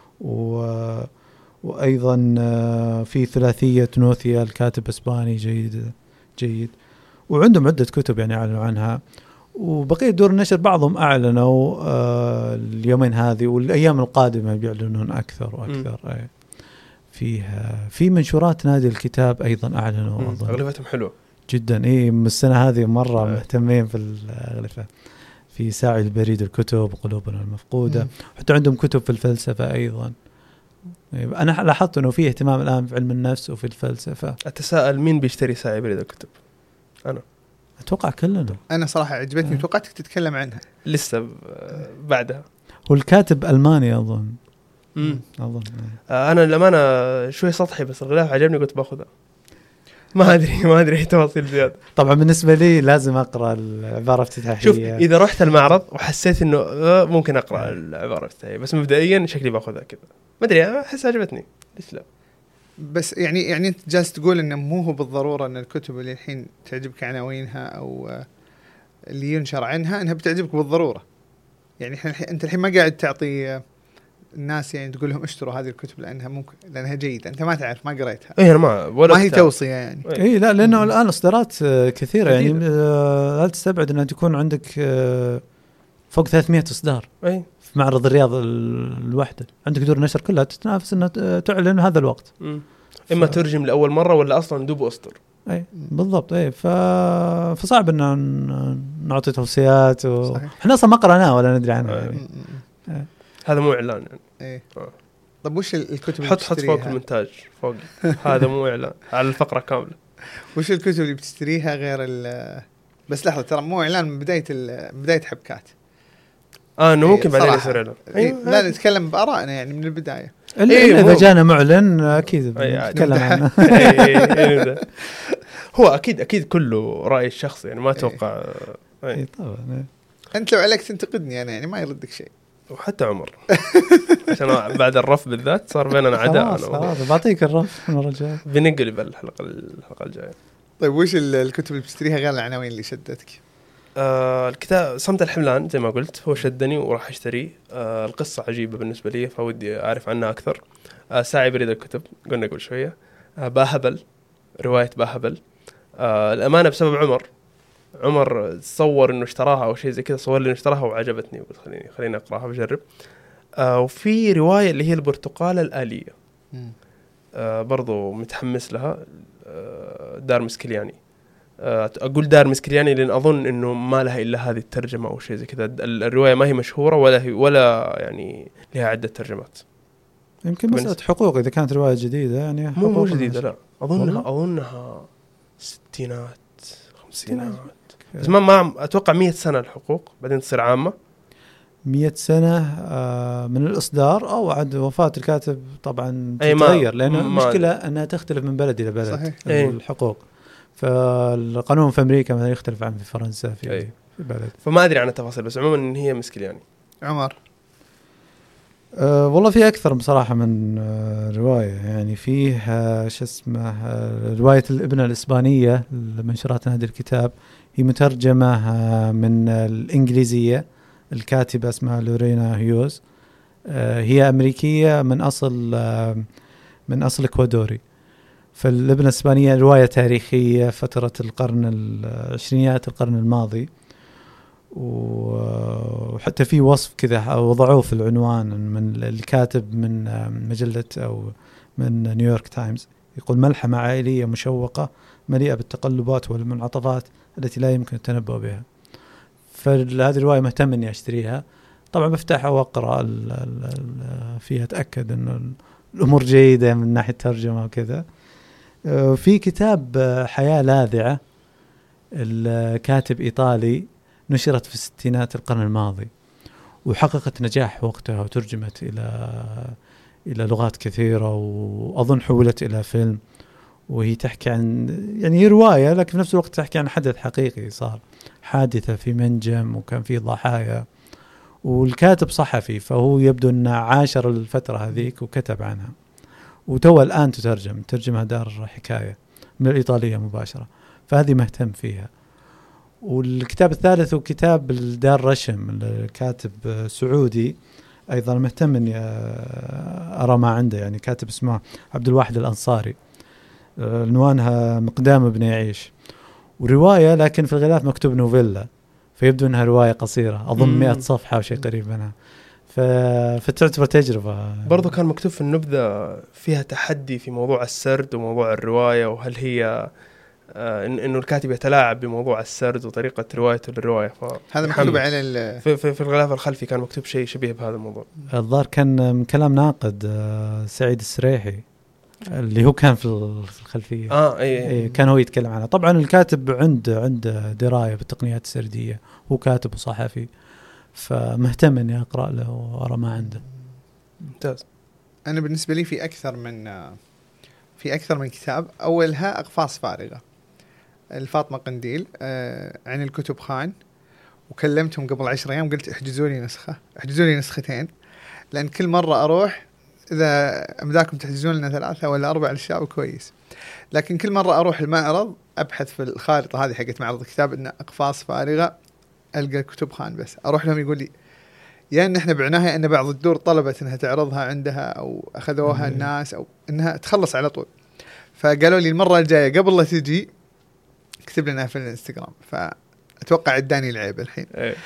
وأيضا في ثلاثية نوثيا الكاتب إسباني جيد، وعندهم عدة كتب يعني أعلنوا عنها. وبقية دور النشر بعضهم أعلنوا اليومين هذه، والأيام القادمة بيعلنون أكثر وأكثر. في منشورات نادي الكتاب أيضا أعلنوا، أغلفتهم حلوة جدا. من السنة هذه مرة مهتمين في الأغلفة. في ساعي البريد الكتب، قلوبنا المفقودة، حتى عندهم كتب في الفلسفة أيضا. أنا لاحظت أنه فيه اهتمام الآن في علم النفس وفي الفلسفة. أتساءل مين بيشتري ساعي بريد الكتب؟ أنا أتوقع كلنا. أنا صراحة عجبتني، توقعتك تتكلم عنها لسه بعدها. والكاتب ألماني أظن. أنا للأمانة شوي سطحي، بس الغلاف عجبني قلت باخذها. ما أدري أي تفاصيل زيادة. طبعا بالنسبة لي لازم أقرأ العبارة الافتتاحية. شوف، إذا رحت المعرض وحسيت إنه ممكن أقرأ العبارة الافتتاحية، بس مبدئيا شكلي باخذها كذا. ما أدري، أحس عجبتني ليش لا. بس يعني أنت جالس تقول إنه مو هو بالضرورة إن الكتب اللي الحين تعجبك عناوينها أو اللي ينشر عنها إنها بتعجبك بالضرورة. يعني أنت الحين ما قاعد تعطي الناس يعني تقول لهم اشتروا هذه الكتب لأنها جيدة، أنت ما تعرف، ما قريتها. أنا ما هي توصية يعني. لا، لأنه الآن إصدارات كثيرة يعني لا تستبعد أن تكون عندك فوق 300 إصدار في معرض الرياض الوحدة. عندك دور نشر كلها تتنافس أن تعلن هذا الوقت. إما ترجم لأول مرة ولا أصلا دوب أسطر. بالضبط. فصعب أن نعطي توصيات إحنا أصلا ما قرأناه ولا ندري عنه يعني. هذا مو إعلان يعني. طب وش الكتب حط فوق المونتاج فوق هذا مو إعلان على الفقرة كاملة. وش الكتب اللي بتشتريها غير بس لحظة، ترى مو إعلان من بداية حبكات. إنه ممكن بعدين يصير إعلان. لا نتكلم بآرائنا يعني من البداية. إذا جانا معلن أكيد نتكلم عنه. هو أكيد كله رأي الشخص يعني، ما أتوقع. طبعا. أنت لو عليك تنتقدني أنا يعني ما يردك شيء. وحتى عمر عشان بعد الرف بالذات صار بيننا عداء. خلاص بعطيك الرف المرة الجاية. بنقلب الحلقة الجاية. طيب وش الكتب اللي بتشتريها غير العناوين اللي شدتك؟ الكتاب صمت الحملان زي ما قلت هو شدني وراح اشتريه. القصة عجيبة بالنسبة لي فودي أعرف عنها أكثر. ساعي بريد الكتب قلنا قبل شوية. باهبل، رواية باهبل. الأمانة بسبب عمر تصور إنه اشتراها أو شيء زي كذا، صور لي إنه اشتراها وعجبتني وقلت خليني أقرأها وأجرب. وفي رواية اللي هي البرتقالة الآلية. برضو متحمس لها. دار مسكلياني. أقول دار مسكلياني لأن أظن إنه ما لها إلا هذه الترجمة أو شيء زي كذا. الرواية ما هي مشهورة ولا يعني لها عدة ترجمات. يمكن مسألة حقوق إذا كانت رواية جديدة يعني. مو جديدة، لا أظنها ستينات خمسينات. بس ما أتوقع 100 سنة الحقوق بعدين تصير عامة. 100 سنة من الإصدار، أو عند وفاة الكاتب طبعا أي تتغير، لأن المشكلة أنها تختلف من بلد إلى بلد. صحيح. الحقوق، فالقانون في أمريكا مثلا يختلف عن في فرنسا في بلد. فما أدري عن التفاصيل، بس عموما إن هي مشكلة يعني. عمر والله في أكثر بصراحة من رواية، يعني فيه شو اسمه رواية الابنة الإسبانية لمنشورات نادي الكتاب، هي مترجمة من الإنجليزية، الكاتبة اسمها لورينا هيوز، هي أمريكية من أصل إكوادوري. فالابنة الإسبانية رواية تاريخية فترة القرن العشرينيات القرن الماضي، وحتى في وصف كذا وضعوه في العنوان من الكاتب من مجلة أو من نيويورك تايمز، يقول: ملحمة عائلية مشوقة مليئة بالتقلبات والمنعطفات التي لا يمكن التنبؤ بها. فهذه الرواية مهتم إني أشتريها، طبعا بفتحها وأقرأ فيها أتأكد إنه الأمور جيدة من ناحية ترجمة وكذا. في كتاب حياة لاذعة، الكاتب إيطالي، نشرت في الستينات القرن الماضي وحققت نجاح وقتها، وترجمت إلى لغات كثيرة، وأظن حولت إلى فيلم. وهي تحكي عن، يعني هي رواية لكن في نفس الوقت تحكي عن حدث حقيقي صار، حادثة في منجم وكان فيه ضحايا، والكاتب صحفي فهو يبدو أنه عاشر الفترة هذيك وكتب عنها، وتو الآن ترجمها دار حكاية من الإيطالية مباشرة، فهذه مهتم فيها. والكتاب الثالث هو كتاب الدار رشم، الكاتب سعودي أيضا مهتم أني أرى ما عنده، يعني كاتب اسمه عبد الواحد الأنصاري، عنوانها مقدام ابن يعيش، ورواية لكن في الغلاف مكتوب نوفيلا، فيبدو أنها رواية قصيرة أظن 100 صفحة أو شيء قريب منها، فتعتبر تجربة. برضو كان مكتوب في النبذة فيها تحدي في موضوع السرد وموضوع الرواية، وهل هي إنه الكاتب يتلاعب بموضوع السرد وطريقة روايته للرواية. هذا مكتوب على في الغلاف الخلفي كان مكتوب شيء شبيه بهذا الموضوع. الظاهر كان من كلام ناقد سعيد السريحي اللي هو كان في الخلفية. أي. كان هو يتكلم عنها. طبعا الكاتب عنده دراية بالتقنيات السردية، هو كاتب وصحفي، فمهتم اني اقرأ له وارى ما عنده. ممتاز. انا بالنسبة لي في اكثر من كتاب. اولها اقفاص فارغة الفاطمة قنديل عن الكتب خان، وكلمتهم قبل 10 أيام قلت احجزوا لي نسختين، لأن كل مرة أروح إذا أمداكم تحجزون لنا 3 ولا 4 للشعب كويس، لكن كل مرة أروح المعرض أبحث في الخارطة هذه حقت معرض الكتاب إن أقفاص فارغة، ألقى كتب خان، بس أروح لهم يقول لي يا إن إحنا بعناها إن بعض الدور طلبت إنها تعرضها عندها أو أخذوها الناس أو إنها تخلص على طول، فقالوا لي المرة الجاية قبل لا تجي اكتب لنا في الانستغرام، فأتوقع اداني العيب الحين.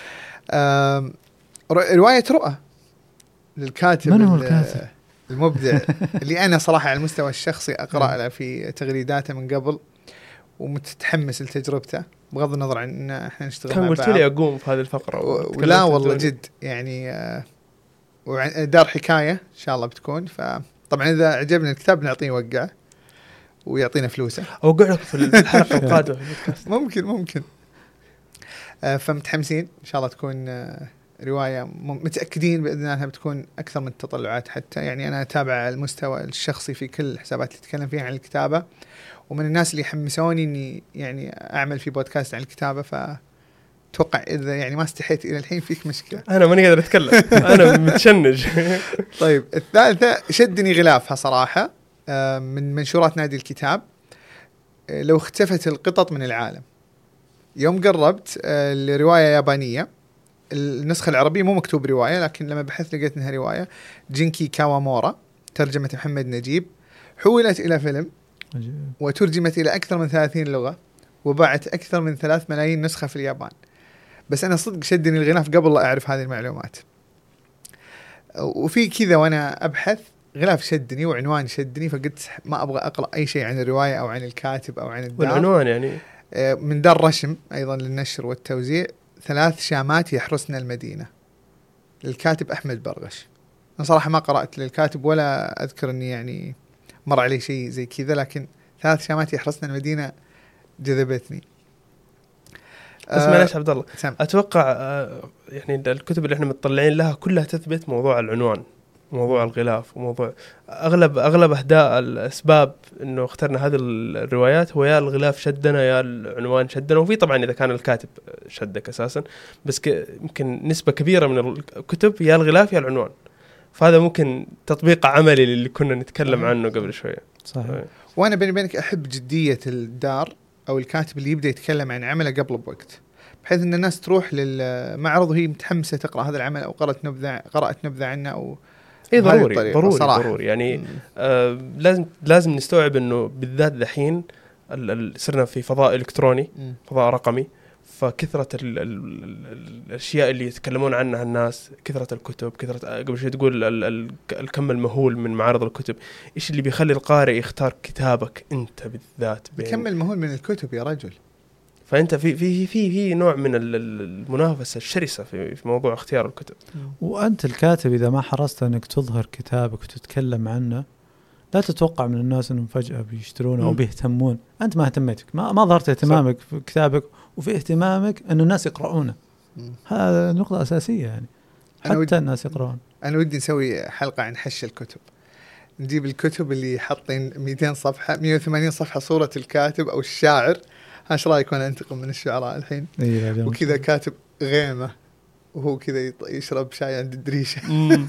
رواية رؤى للكاتب. من هو الكاتب؟ المبدع اللي أنا صراحة على المستوى الشخصي أقرأ له في تغريداته من قبل ومتحمس لتجربته، بغض النظر عن إن إحنا نشتغل مع بعض. كان قلت لي أقوم في هذه الفقرة ولا والله جد يعني دار حكاية إن شاء الله بتكون، فطبعا إذا عجبنا الكتاب نعطيه وقعه ويعطينا فلوسه، أوقع لك في الحلقة القادمة. ممكن. فمتحمسين إن شاء الله تكون رواية متأكدين بإذن الله أنها بتكون أكثر من التطلعات، حتى يعني أنا أتابع على المستوى الشخصي في كل الحسابات اللي تتكلم فيها عن الكتابة، ومن الناس اللي حمسوني إني يعني أعمل في بودكاست عن الكتابة، فتوقع إذا يعني ما استحيت إلى الحين فيك مشكلة. أنا ماني قادر أتكلم. أنا متشنج. طيب الثالثة شدني غلافها صراحة، من منشورات نادي الكتاب، لو اختفت القطط من العالم. يوم قربت الرواية يابانية، النسخة العربية مو مكتوب رواية، لكن لما بحثت لقيت انها رواية. جينكي كاوامورا، ترجمة محمد نجيب، حولت إلى فيلم وترجمت إلى أكثر من 30 لغة، وباعت أكثر من 3 ملايين نسخة في اليابان. بس أنا صدق شدني الغلاف قبل لا أعرف هذه المعلومات، وفي كذا وأنا أبحث غلاف شدني وعنوان شدني، فقلت ما أبغى أقرأ أي شيء عن الرواية أو عن الكاتب أو عن الدار. والعنوان يعني من دار رشم أيضا للنشر والتوزيع، 3 شامات يحرسن المدينة، للكاتب أحمد برغش. أنا صراحة ما قرأت للكاتب ولا أذكر أني يعني مر عليه شيء زي كذا، لكن 3 شامات يحرسن المدينة جذبتني. بس معلش عبد الله سم. اتوقع يعني الكتب اللي احنا متطلعين لها كلها تثبت موضوع العنوان، موضوع الغلاف، وموضوع اغلب اهداء الاسباب انه اخترنا هذه الروايات هو يا الغلاف شدنا يا العنوان شدنا، وفي طبعا اذا كان الكاتب شدك اساسا، بس يمكن نسبه كبيره من الكتب يا الغلاف يا العنوان. فهذا ممكن تطبيق عملي اللي كنا نتكلم عنه قبل شويه. صحيح. وانا بيني وبينك احب جديه الدار او الكاتب اللي يبدا يتكلم عن عمله قبل بوقت، بحيث ان الناس تروح للمعرض وهي متحمسه تقرا هذا العمل او قرات نبذه عنه او اي ضروري يعني لازم نستوعب انه بالذات الحين صرنا في فضاء الكتروني، فضاء رقمي، فكثرة الاشياء اللي يتكلمون عنها الناس، كثرة الكتب، كثرة قبل شوي تقول الكم المهول من معارض الكتب، ايش اللي بيخلي القارئ يختار كتابك انت بالذات؟ الكم المهول من الكتب يا رجل. فانت في نوع من المنافسه الشرسه في موضوع اختيار الكتب. وانت الكاتب اذا ما حرصت انك تظهر كتابك وتتكلم عنه، لا تتوقع من الناس انهم فجاه بيشترونه او بيهتمون. انت ما اهتميتك، ما ظهرت اهتمامك في كتابك وفي اهتمامك انه الناس يقرؤونه. هذا نقطه اساسيه يعني، حتى الناس يقرؤون. انا ودي نسوي حلقه عن حش الكتب، نجيب الكتب اللي حاطين 200 صفحه 180 صفحه صوره الكاتب او الشاعر. ايش رايك وانا انتقم من الشعراء الحين؟ وكذا كاتب غيمه وهو كذا يشرب شاي عند الدريشه.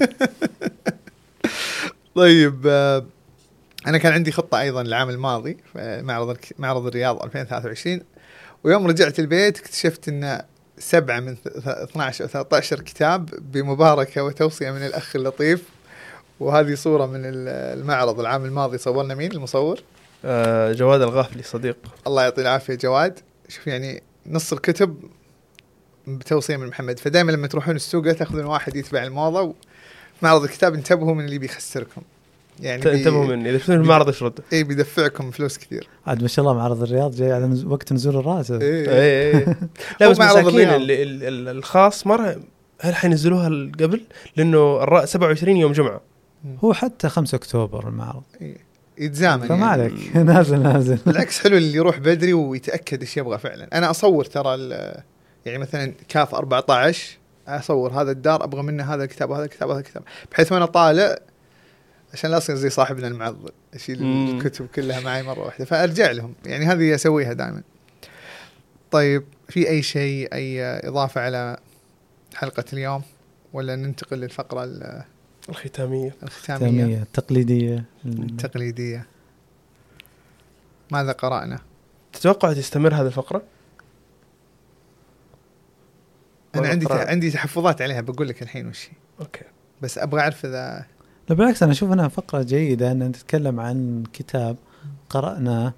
طيب انا كان عندي خطه ايضا العام الماضي في معرض الرياض 2023، ويوم رجعت البيت اكتشفت ان 7 من 12 أو 13 كتاب بمباركه وتوصيه من الاخ اللطيف. وهذه صوره من المعرض العام الماضي. صورنا مين المصور؟ جواد الغافلي صديق، الله يعطيه العافيه جواد. شوف يعني نص الكتب بتوصيه من محمد. فدائما لما تروحون السوق تاخذون واحد يتبع الموضه. معرض الكتاب انتبهوا من اللي بيخسركم، يعني انتبهوا من اذا شفتوا المعرض اشرد بيدفعكم فلوس كثير. عاد ما شاء الله معرض الرياض جاي على وقت نزول الراتب. لا بس مساكين الخاص مره هل حينزلوها قبل، لانه 27 يوم جمعه، هو حتى 5 أكتوبر المعرض يتزامن، فما عليك. نازل بالعكس حلو اللي يروح بدري ويتأكد إيش يبغى فعلا. أنا أصور ترى يعني مثلا كاف 14 أصور هذا الدار أبغى منه هذا الكتاب وهذا الكتاب وهذا الكتاب، بحيث وأنا طالع عشان لا أصير زي صاحبنا المعضل أشيل الكتب كلها معي مرة واحدة، فأرجع لهم. يعني هذه أسويها دائما. طيب في أي شيء أي إضافة على حلقة اليوم ولا ننتقل للفقرة الختامية التقليدية؟ ماذا قرأنا؟ تتوقع تستمر هذه الفقرة؟ أنا عندي تحفظات عليها، بقول لك الحين وشي. أوكي. بس أبغى أعرف إذا لا بالعكس أنا أشوف أنها فقرة جيدة أن نتكلم عن كتاب قرأناه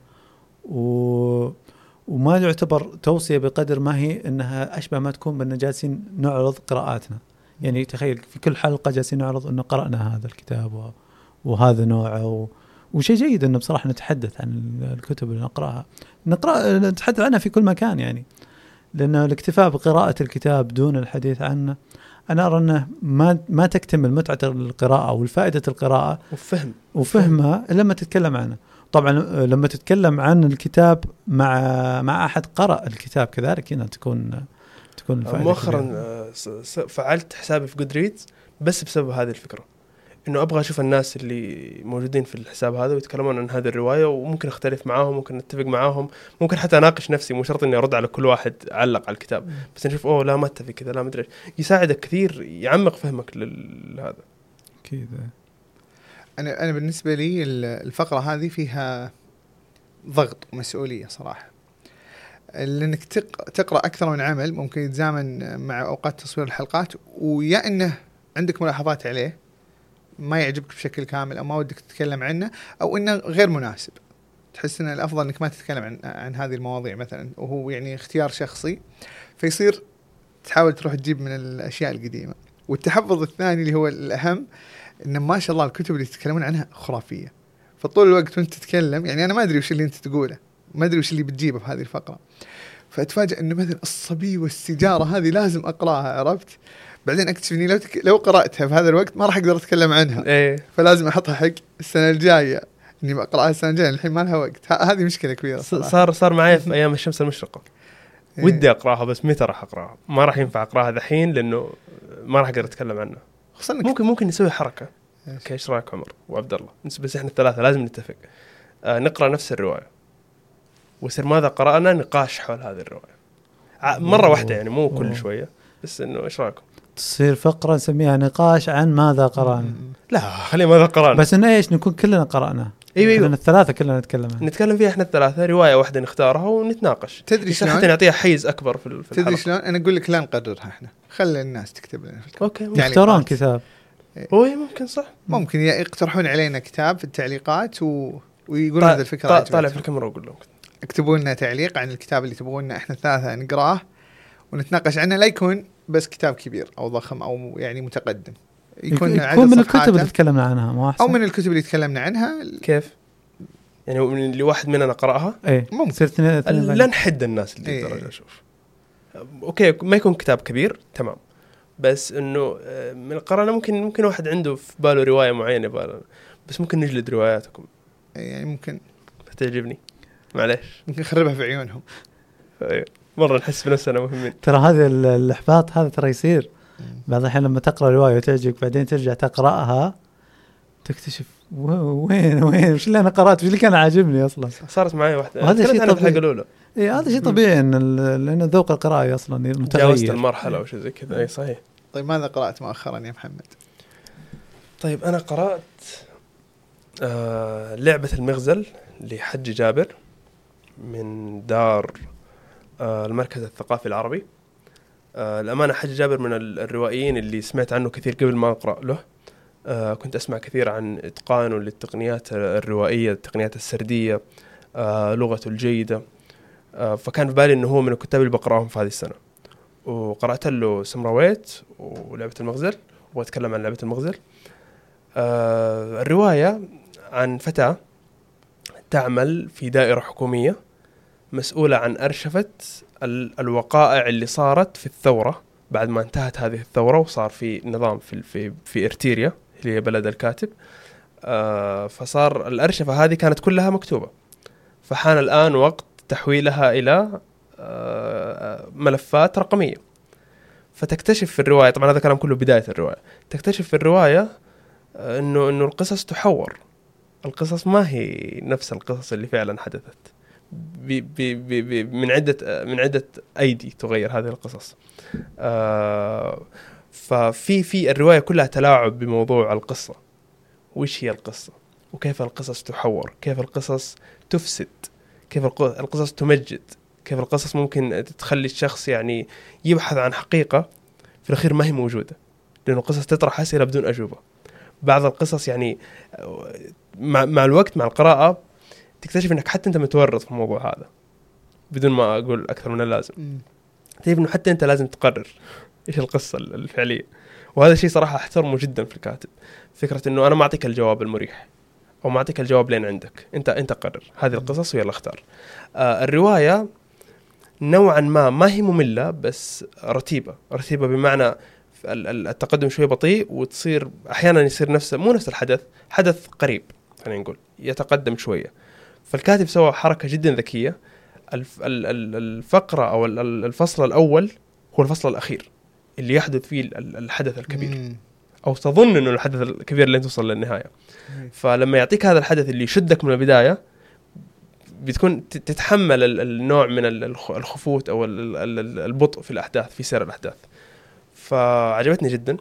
وما يعتبر توصية بقدر ما هي أنها أشبه ما تكون بأننا جالسين نعرض قراءاتنا. يعني تخيل في كل حلقة جالسين نعرض أنه قرأنا هذا الكتاب وهذا نوعه وشيء جيد أنه بصراحة نتحدث عن الكتب اللي نتحدث عنها في كل مكان. يعني لأنه الاكتفاء بقراءة الكتاب دون الحديث عنه أنا أرى أنه ما تكتمل متعة القراءة والفائدة القراءة وفهمها إلا لما تتكلم عنه. طبعا لما تتكلم عن الكتاب مع أحد قرأ الكتاب كذلك هنا تكون مؤخرا فعلت حسابي في جودريدز بس بسبب هذه الفكرة، إنه أبغى أشوف الناس اللي موجودين في الحساب هذا ويتكلمون عن هذه الرواية، وممكن أختلف معاهم، ممكن نتفق معاهم، ممكن حتى أناقش نفسي، مو شرط إني أرد على كل واحد علق على الكتاب، بس نشوف لا ما اتفق كذا، لا ما أدري، يساعدك كثير، يعمق فهمك لهذا كذا. أنا بالنسبة لي الفقرة هذه فيها ضغط ومسؤولية صراحة، لأنك تقرأ أكثر من عمل ممكن يتزامن مع أوقات تصوير الحلقات، ويا إنه عندك ملاحظات عليه ما يعجبك بشكل كامل أو ما ودك تتكلم عنه، أو إنه غير مناسب تحس إن الأفضل إنك ما تتكلم عن هذه المواضيع مثلا، وهو يعني اختيار شخصي، فيصير تحاول تروح تجيب من الأشياء القديمة. والتحفظ الثاني اللي هو الأهم إن ما شاء الله الكتب اللي تتكلمون عنها خرافية، فطول الوقت وانت تتكلم يعني أنا ما أدري وش اللي انت تقوله، ما أدري وش اللي بتجيبه في هذه الفقرة، فأتفاجأ إنه مثلا الصبي والسجارة هذه لازم أقرأها، عرفت؟ بعدين أكتشف إني لو قرأتها في هذا الوقت ما راح أقدر أتكلم عنها، فلازم أحطها حق السنة الجاية، إني بقرأها السنة الجاية، الحين ما لها وقت. هذه مشكلة كبيرة صار معي في أيام الشمس المشرقة. ودي اقراها بس متى راح اقراها؟ ما راح ينفع اقراها الحين لانه ما راح اقدر اتكلم عنها. ممكن نسوي حركه. اوكي ايش رايك عمر وعبد الله؟ بس احنا الثلاثه لازم نتفق نقرا نفس الروايه ويصير ماذا قرانا نقاش حول هذه الروايه مره واحده، يعني مو كل شويه، بس انه ايش رايكم؟ تصير فقره نسميها نقاش عن ماذا قرانا. لا خلي ماذا قرانا، بس انه ايش نكون كلنا قرانا. ايوه الثلاثه كلنا نتكلم فيها احنا الثلاثه، روايه واحده نختارها ونتناقش. تدري شلون حتى نعطيها حيز اكبر في الحلقه. تدري شلون؟ انا اقول لك لا نقررها احنا، خلي الناس تكتب لنا. اوكي يختارون كتاب. ممكن صح، ممكن يقترحون علينا كتاب في التعليقات ويقولون هذه الفكره طالع في الكاميرا واقول لهم اكتبوا لنا تعليق عن الكتاب اللي تبغون احنا الثلاثه نقراه ونتناقش عنه. لا يكون بس كتاب كبير او ضخم او يعني متقدم، يكون من الكتب اللي تكلمنا عنها، مو احسن؟ او من الكتب اللي تكلمنا عنها. كيف يعني من اللي واحد مننا قراها؟ ايه ممكن لا نحد الناس اللي يقدروا اشوف. اوكي ما يكون كتاب كبير تمام، بس انه من القراءة ممكن واحد عنده في باله رواية معينة بس ممكن نجلد رواياتكم يعني ممكن تعجبني معليش ممكن نخربها في عيونهم. مرة نحس بنفسنا مهمين. ترى هذا الإحباط هذا ترى يصير بعض الحين لما تقرأ رواية وتعجبك بعدين ترجع تقرأها تكتشف وين وش اللي أنا قرأت وش اللي كان عاجبني أصلا. صارت معي واحدة. هذا شيء طبيعي. إيه هذا شيء طبيعي لأن ذوق القراءة أصلا متغير. جاوزت المرحلة وش زي كذا. أي صحيح. طيب ماذا قرأت مؤخرا يا محمد؟ طيب أنا قرأت لعبة المغزل لحج جابر من دار المركز الثقافي العربي. الأمانة حج جابر من الروائيين اللي سمعت عنه كثير قبل ما أقرأ له. كنت أسمع كثير عن إتقانه للتقنيات الروائية، التقنيات السردية، لغته الجيدة. فكان في بالي إنه هو من الكتاب اللي بقرأهم في هذه السنة، وقرأت له سمراويت ولعبة المغزل، وأتكلم عن لعبة المغزل. الرواية عن فتاة تعمل في دائرة حكومية مسؤولة عن أرشفة الوقائع اللي صارت في الثورة بعد ما انتهت هذه الثورة وصار في نظام في إرتيريا اللي هي بلد الكاتب. فصار الأرشفة هذه كانت كلها مكتوبة، فحان الآن وقت تحويلها إلى ملفات رقمية. فتكتشف في الرواية، طبعا هذا كلام كله بداية الرواية، تكتشف في الرواية إنه القصص تحور. القصص ما هي نفس القصص اللي فعلا حدثت، من عدة أيدي تغير هذه القصص. ففي الرواية كلها تلاعب بموضوع القصة، وش هي القصة وكيف القصص تحور، كيف القصص تفسد، كيف القصص تمجد، كيف القصص ممكن تخلي الشخص يعني يبحث عن حقيقة في الأخير ما هي موجودة، لأنه القصص تطرح أسئلة بدون أجوبة. بعض القصص يعني مع الوقت مع القراءة تكتشف أنك حتى أنت متورط في الموضوع هذا بدون ما أقول أكثر من اللازم. تعرف أنه حتى أنت لازم تقرر إيش القصة الفعلية، وهذا الشيء صراحة أحترمه جدا في الكاتب. فكرة أنه أنا ما أعطيك الجواب المريح أو ما أعطيك الجواب لين عندك، أنت قرر هذه القصص ويلا اختار. الرواية نوعا ما هي مملة بس رتيبة بمعنى التقدم شوي بطيء، وتصير أحيانا يصير مو نفس حدث قريب، خلينا نقول يتقدم شوية. فالكاتب سوى حركة جدا ذكية. الفقرة أو الفصل الأول هو الفصل الأخير اللي يحدث فيه الحدث الكبير، أو تظن أنه الحدث الكبير اللي توصل للنهاية. فلما يعطيك هذا الحدث اللي يشدك من البداية بتكون تتحمل النوع من الخفوت أو البطء في الأحداث، في سير الأحداث. فعجبتني جدا.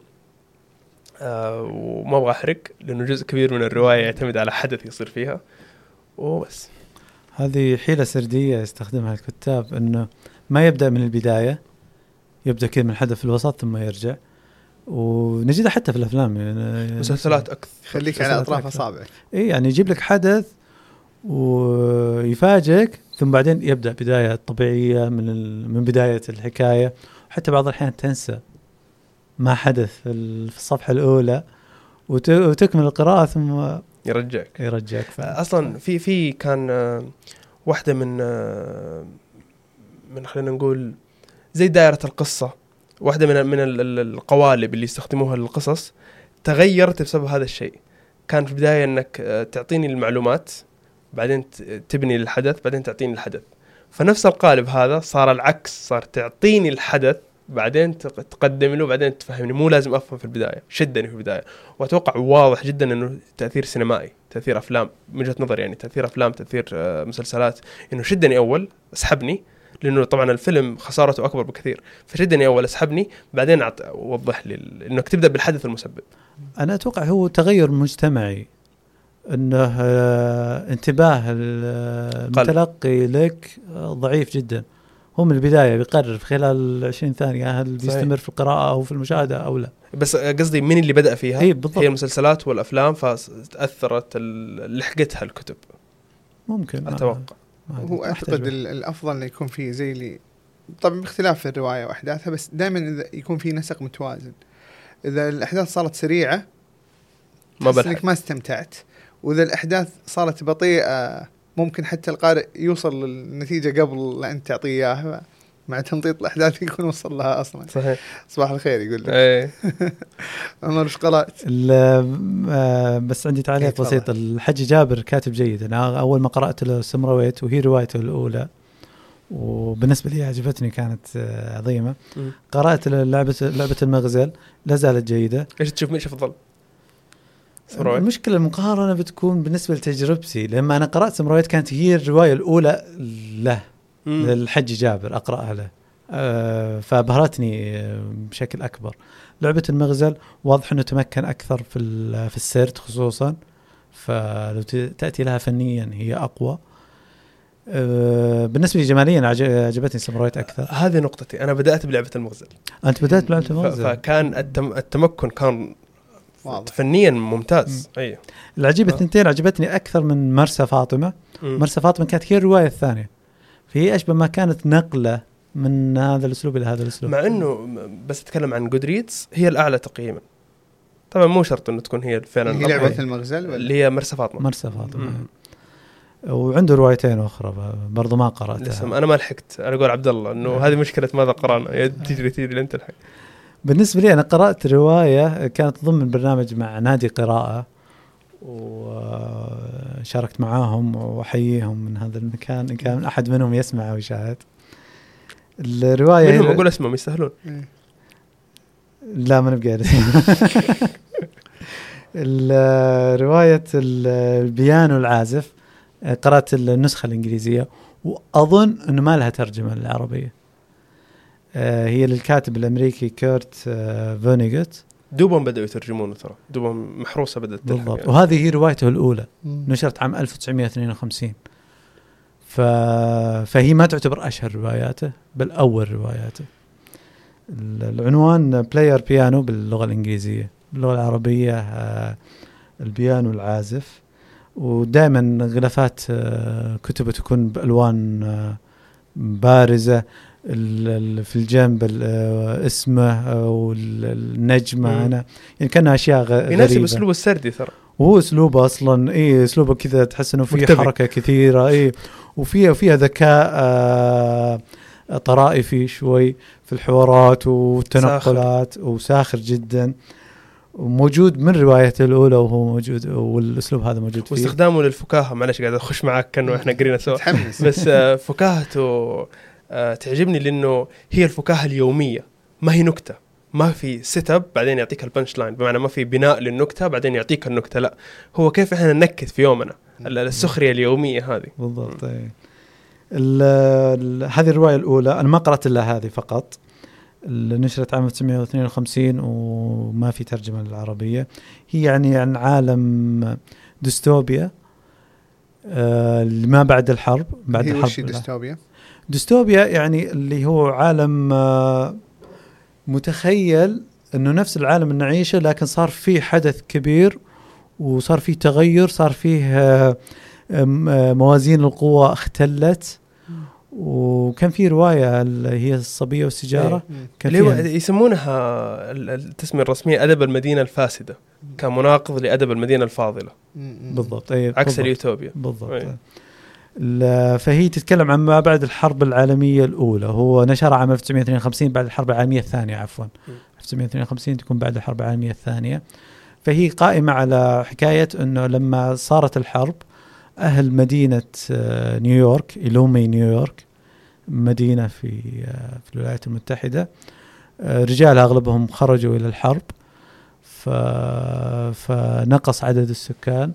وما أبغى أحرق لأنه جزء كبير من الرواية يعتمد على حدث يصير فيها وبس. هذه حيلة سردية يستخدمها الكتاب، أنه ما يبدأ من البداية، يبدأ كده من الحدث في الوسط ثم يرجع. ونجدها حتى في الأفلام يعني مسلسلات أكثر، خليك على أطراف أصابعك. إيه يعني يجيب لك حدث ويفاجئك ثم بعدين يبدأ بداية طبيعية من بداية الحكاية. حتى بعض الأحيان تنسى ما حدث في الصفحة الأولى وتكمل القراءة ثم يرجعك. أصلا في كان واحدة من خلينا نقول زي دائرة القصة، واحدة من القوالب اللي يستخدموها للقصص تغيرت بسبب هذا الشيء. كان في البداية أنك تعطيني المعلومات، بعدين تبني الحدث، بعدين تعطيني الحدث. فنفس القالب هذا صار العكس، صار تعطيني الحدث بعدين تقدم له، بعدين تفهمني، مو لازم أفهم في البداية. شدني في البداية، وأتوقع واضح جدا إنه تأثير سينمائي، تأثير أفلام من وجهة نظر، يعني تأثير أفلام، تأثير مسلسلات، إنه شدني أول أسحبني، لأنه طبعا الفيلم خسارته أكبر بكثير، فشدني أول أسحبني، بعدين وضح لي إنك تبدأ بالحدث المسبب. أنا أتوقع هو تغير مجتمعي، إنه انتباه المتلقي لك ضعيف جدا. هو من البداية بيقرر في خلال 20 ثانية هل بيستمر في القراءة أو في المشاهدة أو لا. بس قصدي من اللي بدأ فيها هي المسلسلات والأفلام، فتأثرت لحقتها الكتب ممكن. أتوقع. هو أعتقد الأفضل أن يكون فيه زي اللي طبعا باختلاف الرواية وأحداثها، بس دائما إذا يكون فيه نسق متوازن. إذا الأحداث صارت سريعة ما استمتعت، وإذا الأحداث صارت بطيئة ممكن حتى القارئ يوصل للنتيجة قبل لا أنت تعطيه إياها، مع تمطيط الأحداث يكون وصل لها أصلا. صحيح. صباح الخير يقول لك. عمر إيش قرأت؟ بس عندي تعليق بسيط. الحج جابر كاتب جيد. أنا أول ما قرأت له سمرويت وهي روايته الأولى، وبالنسبة لي عجبتني، كانت عظيمة. قرأت لعبة المغزل، لا زالت جيدة. إيش تشوف مين أفضل؟ المشكلة المقارنة بتكون بالنسبة لتجربتي، لما أنا قرأت سمرويت كانت هي الرواية الأولى له للحج جابر أقرأها له، فأبهرتني بشكل أكبر. لعبة المغزل واضح أنه تمكن أكثر في السرد خصوصا، فلو تأتي لها فنيا هي أقوى. بالنسبة لي جماليا عجبتني سمرويت أكثر. هذه نقطتي، أنا بدأت بلعبة المغزل. أنت بدأت بلعبة المغزل، فكان التمكن كان واضح. فنيا ممتاز. أيه. العجيبة الثنتين عجبتني أكثر من مرسى فاطمة. مرسى فاطمة كانت هي الرواية الثانية، فهي أشبه ما كانت نقلة من هذا الأسلوب إلى هذا الأسلوب. مع أنه بس أتكلم عن جودريدز هي الأعلى تقييما، طبعا مو شرط أنه تكون هي فعلا هي لعبة المغزل اللي هي مرسى فاطمة. مرسى فاطمة. وعنده روايتين أخرى برضو ما قرأتها. أنا ما لحقت. أنا أقول عبد الله إنه هذه مشكلة ماذا قرأنا، تجري لأنت الحين. بالنسبة لي أنا قرأت رواية كانت ضمن برنامج مع نادي قراءة، وشاركت معاهم وأحييهم من هذا المكان إن كان أحد منهم يسمع أو يشاهد. الرواية منهم أقول اسمهم يستاهلون. لا ما نبقى الرواية البيانو العازف، قرأت النسخة الإنجليزية، وأظن أنه ما لها ترجمة للعربية. هي للكاتب الأمريكي كورت فونيغت. دوبهم بدأوا يترجمونه، ترى دوبهم محروسة بدأت بالضبط. يعني. وهذه هي روايته الأولى، نشرت عام 1952. فهي ما تعتبر أشهر رواياته بل أول رواياته. العنوان بلاير بيانو باللغة الإنجليزية، باللغة العربية البيانو العازف. ودائما غلافات كتبه تكون بألوان بارزة، في الجنب اسمه والنجمة هنا، يعني كانها أشياء غريبة. يناسب أسلوب السردي ترى، وهو أسلوبه أصلا أسلوبه كذا تحس إنه فيه حركة كثيرة، وفيها ذكاء طرائفي شوي في الحوارات والتنقلات، وساخر جدا، وموجود من روايته الأولى وهو موجود، والأسلوب هذا موجود فيه. واستخدامه للفكاهة، معلش قاعد أخش معك كأنه إحنا قرينا سوا بس فكاهته تعجبني، لأنه هي الفكاهة اليومية، ما هي نكتة، ما في سيت اب بعدين يعطيك البنش لاين، بمعنى ما في بناء للنكتة بعدين يعطيك النكتة، لا هو كيف إحنا ننكت في يومنا، السخرية اليومية هذه بالضبط. هذه الرواية الأولى أنا ما قرأت إلا هذه فقط، اللي نشرت عام 1952 وما في ترجمة للعربية. هي يعني عن عالم ديستوبيا ما بعد الحرب. بعد الحرب ديستوبيا يعني اللي هو عالم متخيل أنه نفس العالم اللي نعيشه، لكن صار فيه حدث كبير وصار فيه تغير، صار فيه موازين القوة اختلت. وكان في رواية اللي هي الصبية والسجارة، يسمونها التسمية الرسمية أدب المدينة الفاسدة، كمناقض لأدب المدينة الفاضلة. بالضبط. عكس اليوتوبيا. بالضبط. فهي تتكلم عن ما بعد الحرب العالمية الأولى. هو نشر عام 1952 بعد الحرب العالمية الثانية، عفوا 1952 تكون بعد الحرب العالمية الثانية. فهي قائمة على حكاية أنه لما صارت الحرب أهل مدينة نيويورك، إلومي نيويورك، مدينة في الولايات المتحدة، رجال أغلبهم خرجوا إلى الحرب، فنقص عدد السكان،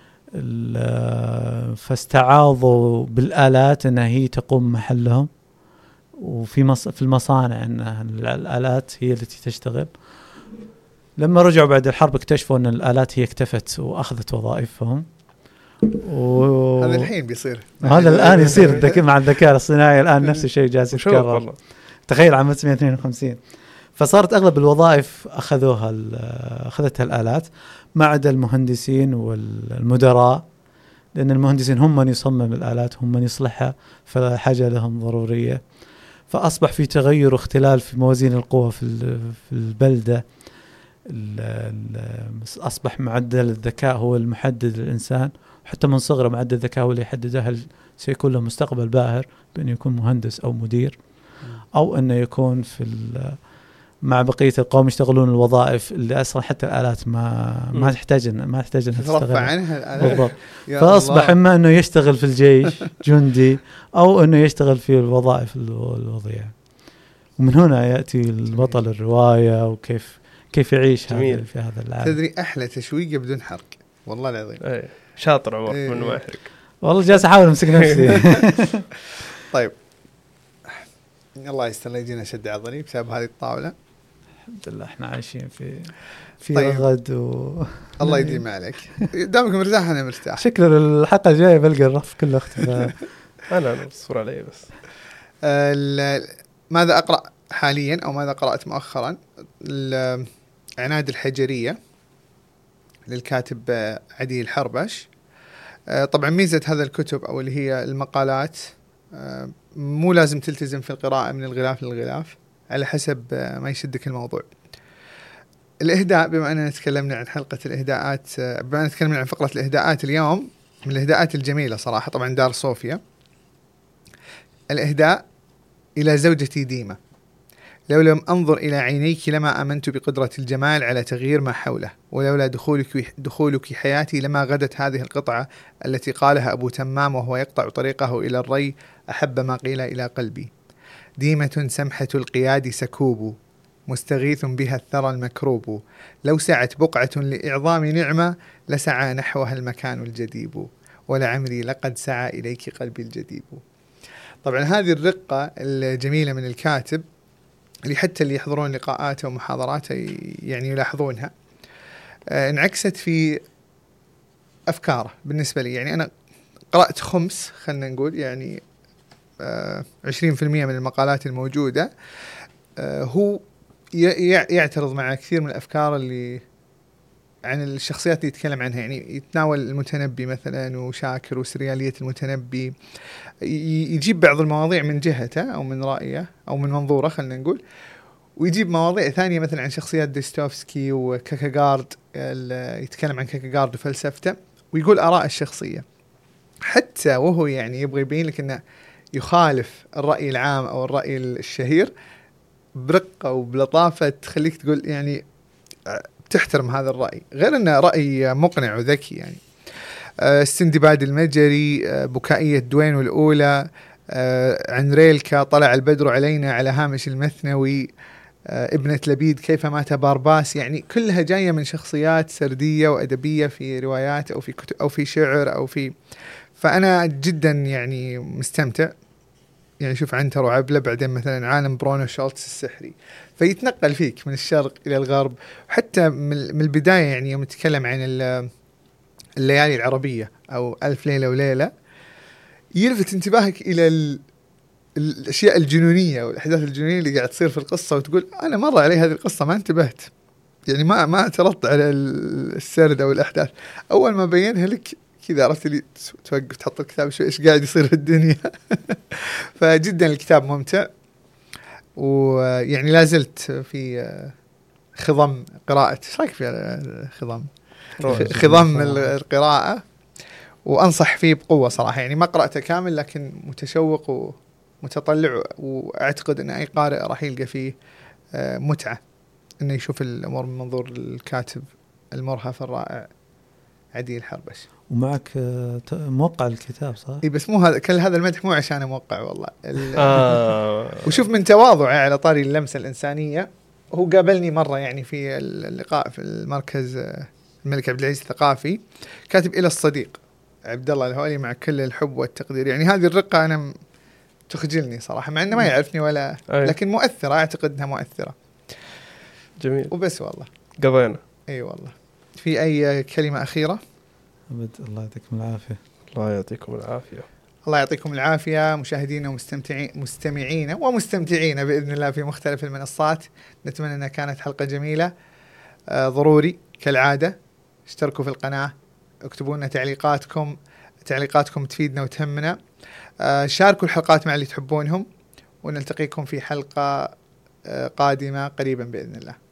فاستعاضوا بالآلات أنها هي تقوم محلهم، في المصانع أن الآلات هي التي تشتغل. لما رجعوا بعد الحرب اكتشفوا أن الآلات هي اكتفت وأخذت وظائفهم. هذا الحين بيصير، هذا الآن يصير مع الذكاء الصناعي الآن نفس الشيء جالس يتكرر. تخيل عام 1952 فصارت أغلب الوظائف أخذتها الآلات ما عدا المهندسين والمدراء، لأن المهندسين هم من يصمم الآلات، هم من يصلحها، فحاجة لهم ضرورية. فأصبح في تغير واختلال في موازين القوى في البلدة. أصبح معدل الذكاء هو المحدد للإنسان، حتى من صغره معدل الذكاء هو اللي يحدده هل سيكون له مستقبل باهر بأنه يكون مهندس أو مدير، أو أنه يكون مع بقية القوم يشتغلون الوظائف اللي أصلا حتى الآلات ما تحتاج أنها تشتغل عنها بالضبط. فأصبح إما أنه يشتغل في الجيش جندي أو أنه يشتغل في الوظائف الوظيفية. ومن هنا يأتي البطل الرواية وكيف يعيش في هذا العالم. تدري أحلى تشويقة بدون حرق، والله العظيم. شاطر عمر من ما يحرق. والله جالس أحاول أمسك نفسي. طيب الله يستر لا يجينا شد عضلي بسبب هذه الطاولة. الحمد لله احنا عايشين في طيب. رغد الله يديم عليك. دامك مرتاح أنا مرتاح. شكله الحلقة الجاية بلقى الرف كله اختفى. أنا بصور علي بس. ماذا أقرأ حاليا أو ماذا قرأت مؤخرا؟ العناد الحجرية للكاتب عدي الحربش. طبعا ميزة هذا الكتب أو اللي هي المقالات مو لازم تلتزم في القراءة من الغلاف للغلاف، على حسب ما يشدك الموضوع. الإهداء، بما أننا تكلمنا عن حلقة الإهداءات، بما أننا تكلمنا عن فقرة الإهداءات اليوم، من الإهداءات الجميلة صراحة طبعا دار صوفيا. الإهداء: إلى زوجتي ديمة، لو لم أنظر إلى عينيك لما آمنت بقدرة الجمال على تغيير ما حوله، ولولا دخولك حياتي لما غدت هذه القطعة التي قالها أبو تمام وهو يقطع طريقه إلى الري أحب ما قيل إلى قلبي. ديمة سمحة القياد سكوب، مستغيث بها الثرى المكروب، لو سعت بقعة لإعظام نعمة لسعى نحوها المكان الجديب، ولعمري لقد سعى إليك قلبي الجديب. طبعا هذه الرقة الجميلة من الكاتب اللي حتى اللي يحضرون لقاءاته ومحاضراته يعني يلاحظونها، انعكست في أفكاره. بالنسبة لي يعني أنا قرأت خمس، خلنا نقول يعني 20% من المقالات الموجودة. هو يعترض مع كثير من الأفكار اللي عن الشخصيات اللي يتكلم عنها، يعني يتناول المتنبي مثلا وشاكر وسريالية المتنبي، يجيب بعض المواضيع من جهته أو من رأيه أو من منظوره خلنا نقول، ويجيب مواضيع ثانية مثلا عن شخصيات ديستوفسكي وكاكاغارد، يتكلم عن كاكاغارد وفلسفته ويقول آراء الشخصية، حتى وهو يعني يبغى يبين لك أنه يخالف الرأي العام أو الرأي الشهير برقة وبلطافة تخليك تقول يعني تحترم هذا الرأي، غير أنه رأي مقنع وذكي. يعني السندباد المجري، بكائية دوين الأولى، عن ريلكا، طلع البدر علينا على هامش المثنوي، ابنة لبيد، كيف مات بارباس، يعني كلها جاية من شخصيات سردية وأدبية في روايات أو في كتب أو في شعر أو في. فأنا جدا يعني مستمتع. يعني شوف عنتر وعبلة، بعدين مثلا عالم برونو شولتز السحري، فيتنقل فيك من الشرق إلى الغرب. وحتى من البداية يعني يوم نتكلم عن الليالي العربية أو ألف ليلة وليلة، يلفت انتباهك إلى الأشياء الجنونية والأحداث الجنونية اللي قاعد تصير في القصة، وتقول أنا مرة علي هذه القصة ما انتبهت، يعني ما اعترضت على السرد أو الأحداث. أول ما بينها لك كذا عرفت لي توقف تحط الكتاب شو إيش قاعد يصير في الدنيا. فجدا الكتاب ممتع، ويعني لازلت في خضم قراءة. ايش رايك في خضم القراءة، وأنصح فيه بقوة صراحة. يعني ما قرأته كامل لكن متشوق ومتطلع، وأعتقد أن أي قارئ راح يلقى فيه متعة أنه يشوف الأمور من منظور الكاتب المرهف الرائع عدي الحربش. ومعك موقع الكتاب صح؟ اي بس مو هذا كل هذا المدح مو عشان موقع والله. وشوف من تواضعه على طاري اللمسة الإنسانية، هو قابلني مرة يعني في اللقاء في المركز الملك عبد العزيز الثقافي، كاتب إلى الصديق عبد الله الهولي مع كل الحب والتقدير. يعني هذه الرقة أنا تخجلني صراحة، مع إنه ما يعرفني ولا لكن مؤثرة، أعتقد أنها مؤثرة. جميل وبس والله قضينا. أي والله. في أي كلمة أخيرة؟ أبد الله يعطيكم العافية. الله يعطيكم العافية. الله يعطيكم العافية مشاهدينا ومستمعينا ومستمتعين بإذن الله في مختلف المنصات. نتمنى أنها كانت حلقة جميلة. ضروري كالعادة اشتركوا في القناة، اكتبوا لنا تعليقاتكم تفيدنا وتهمنا. شاركوا الحلقات مع اللي تحبونهم، ونلتقيكم في حلقة قادمة قريبا بإذن الله.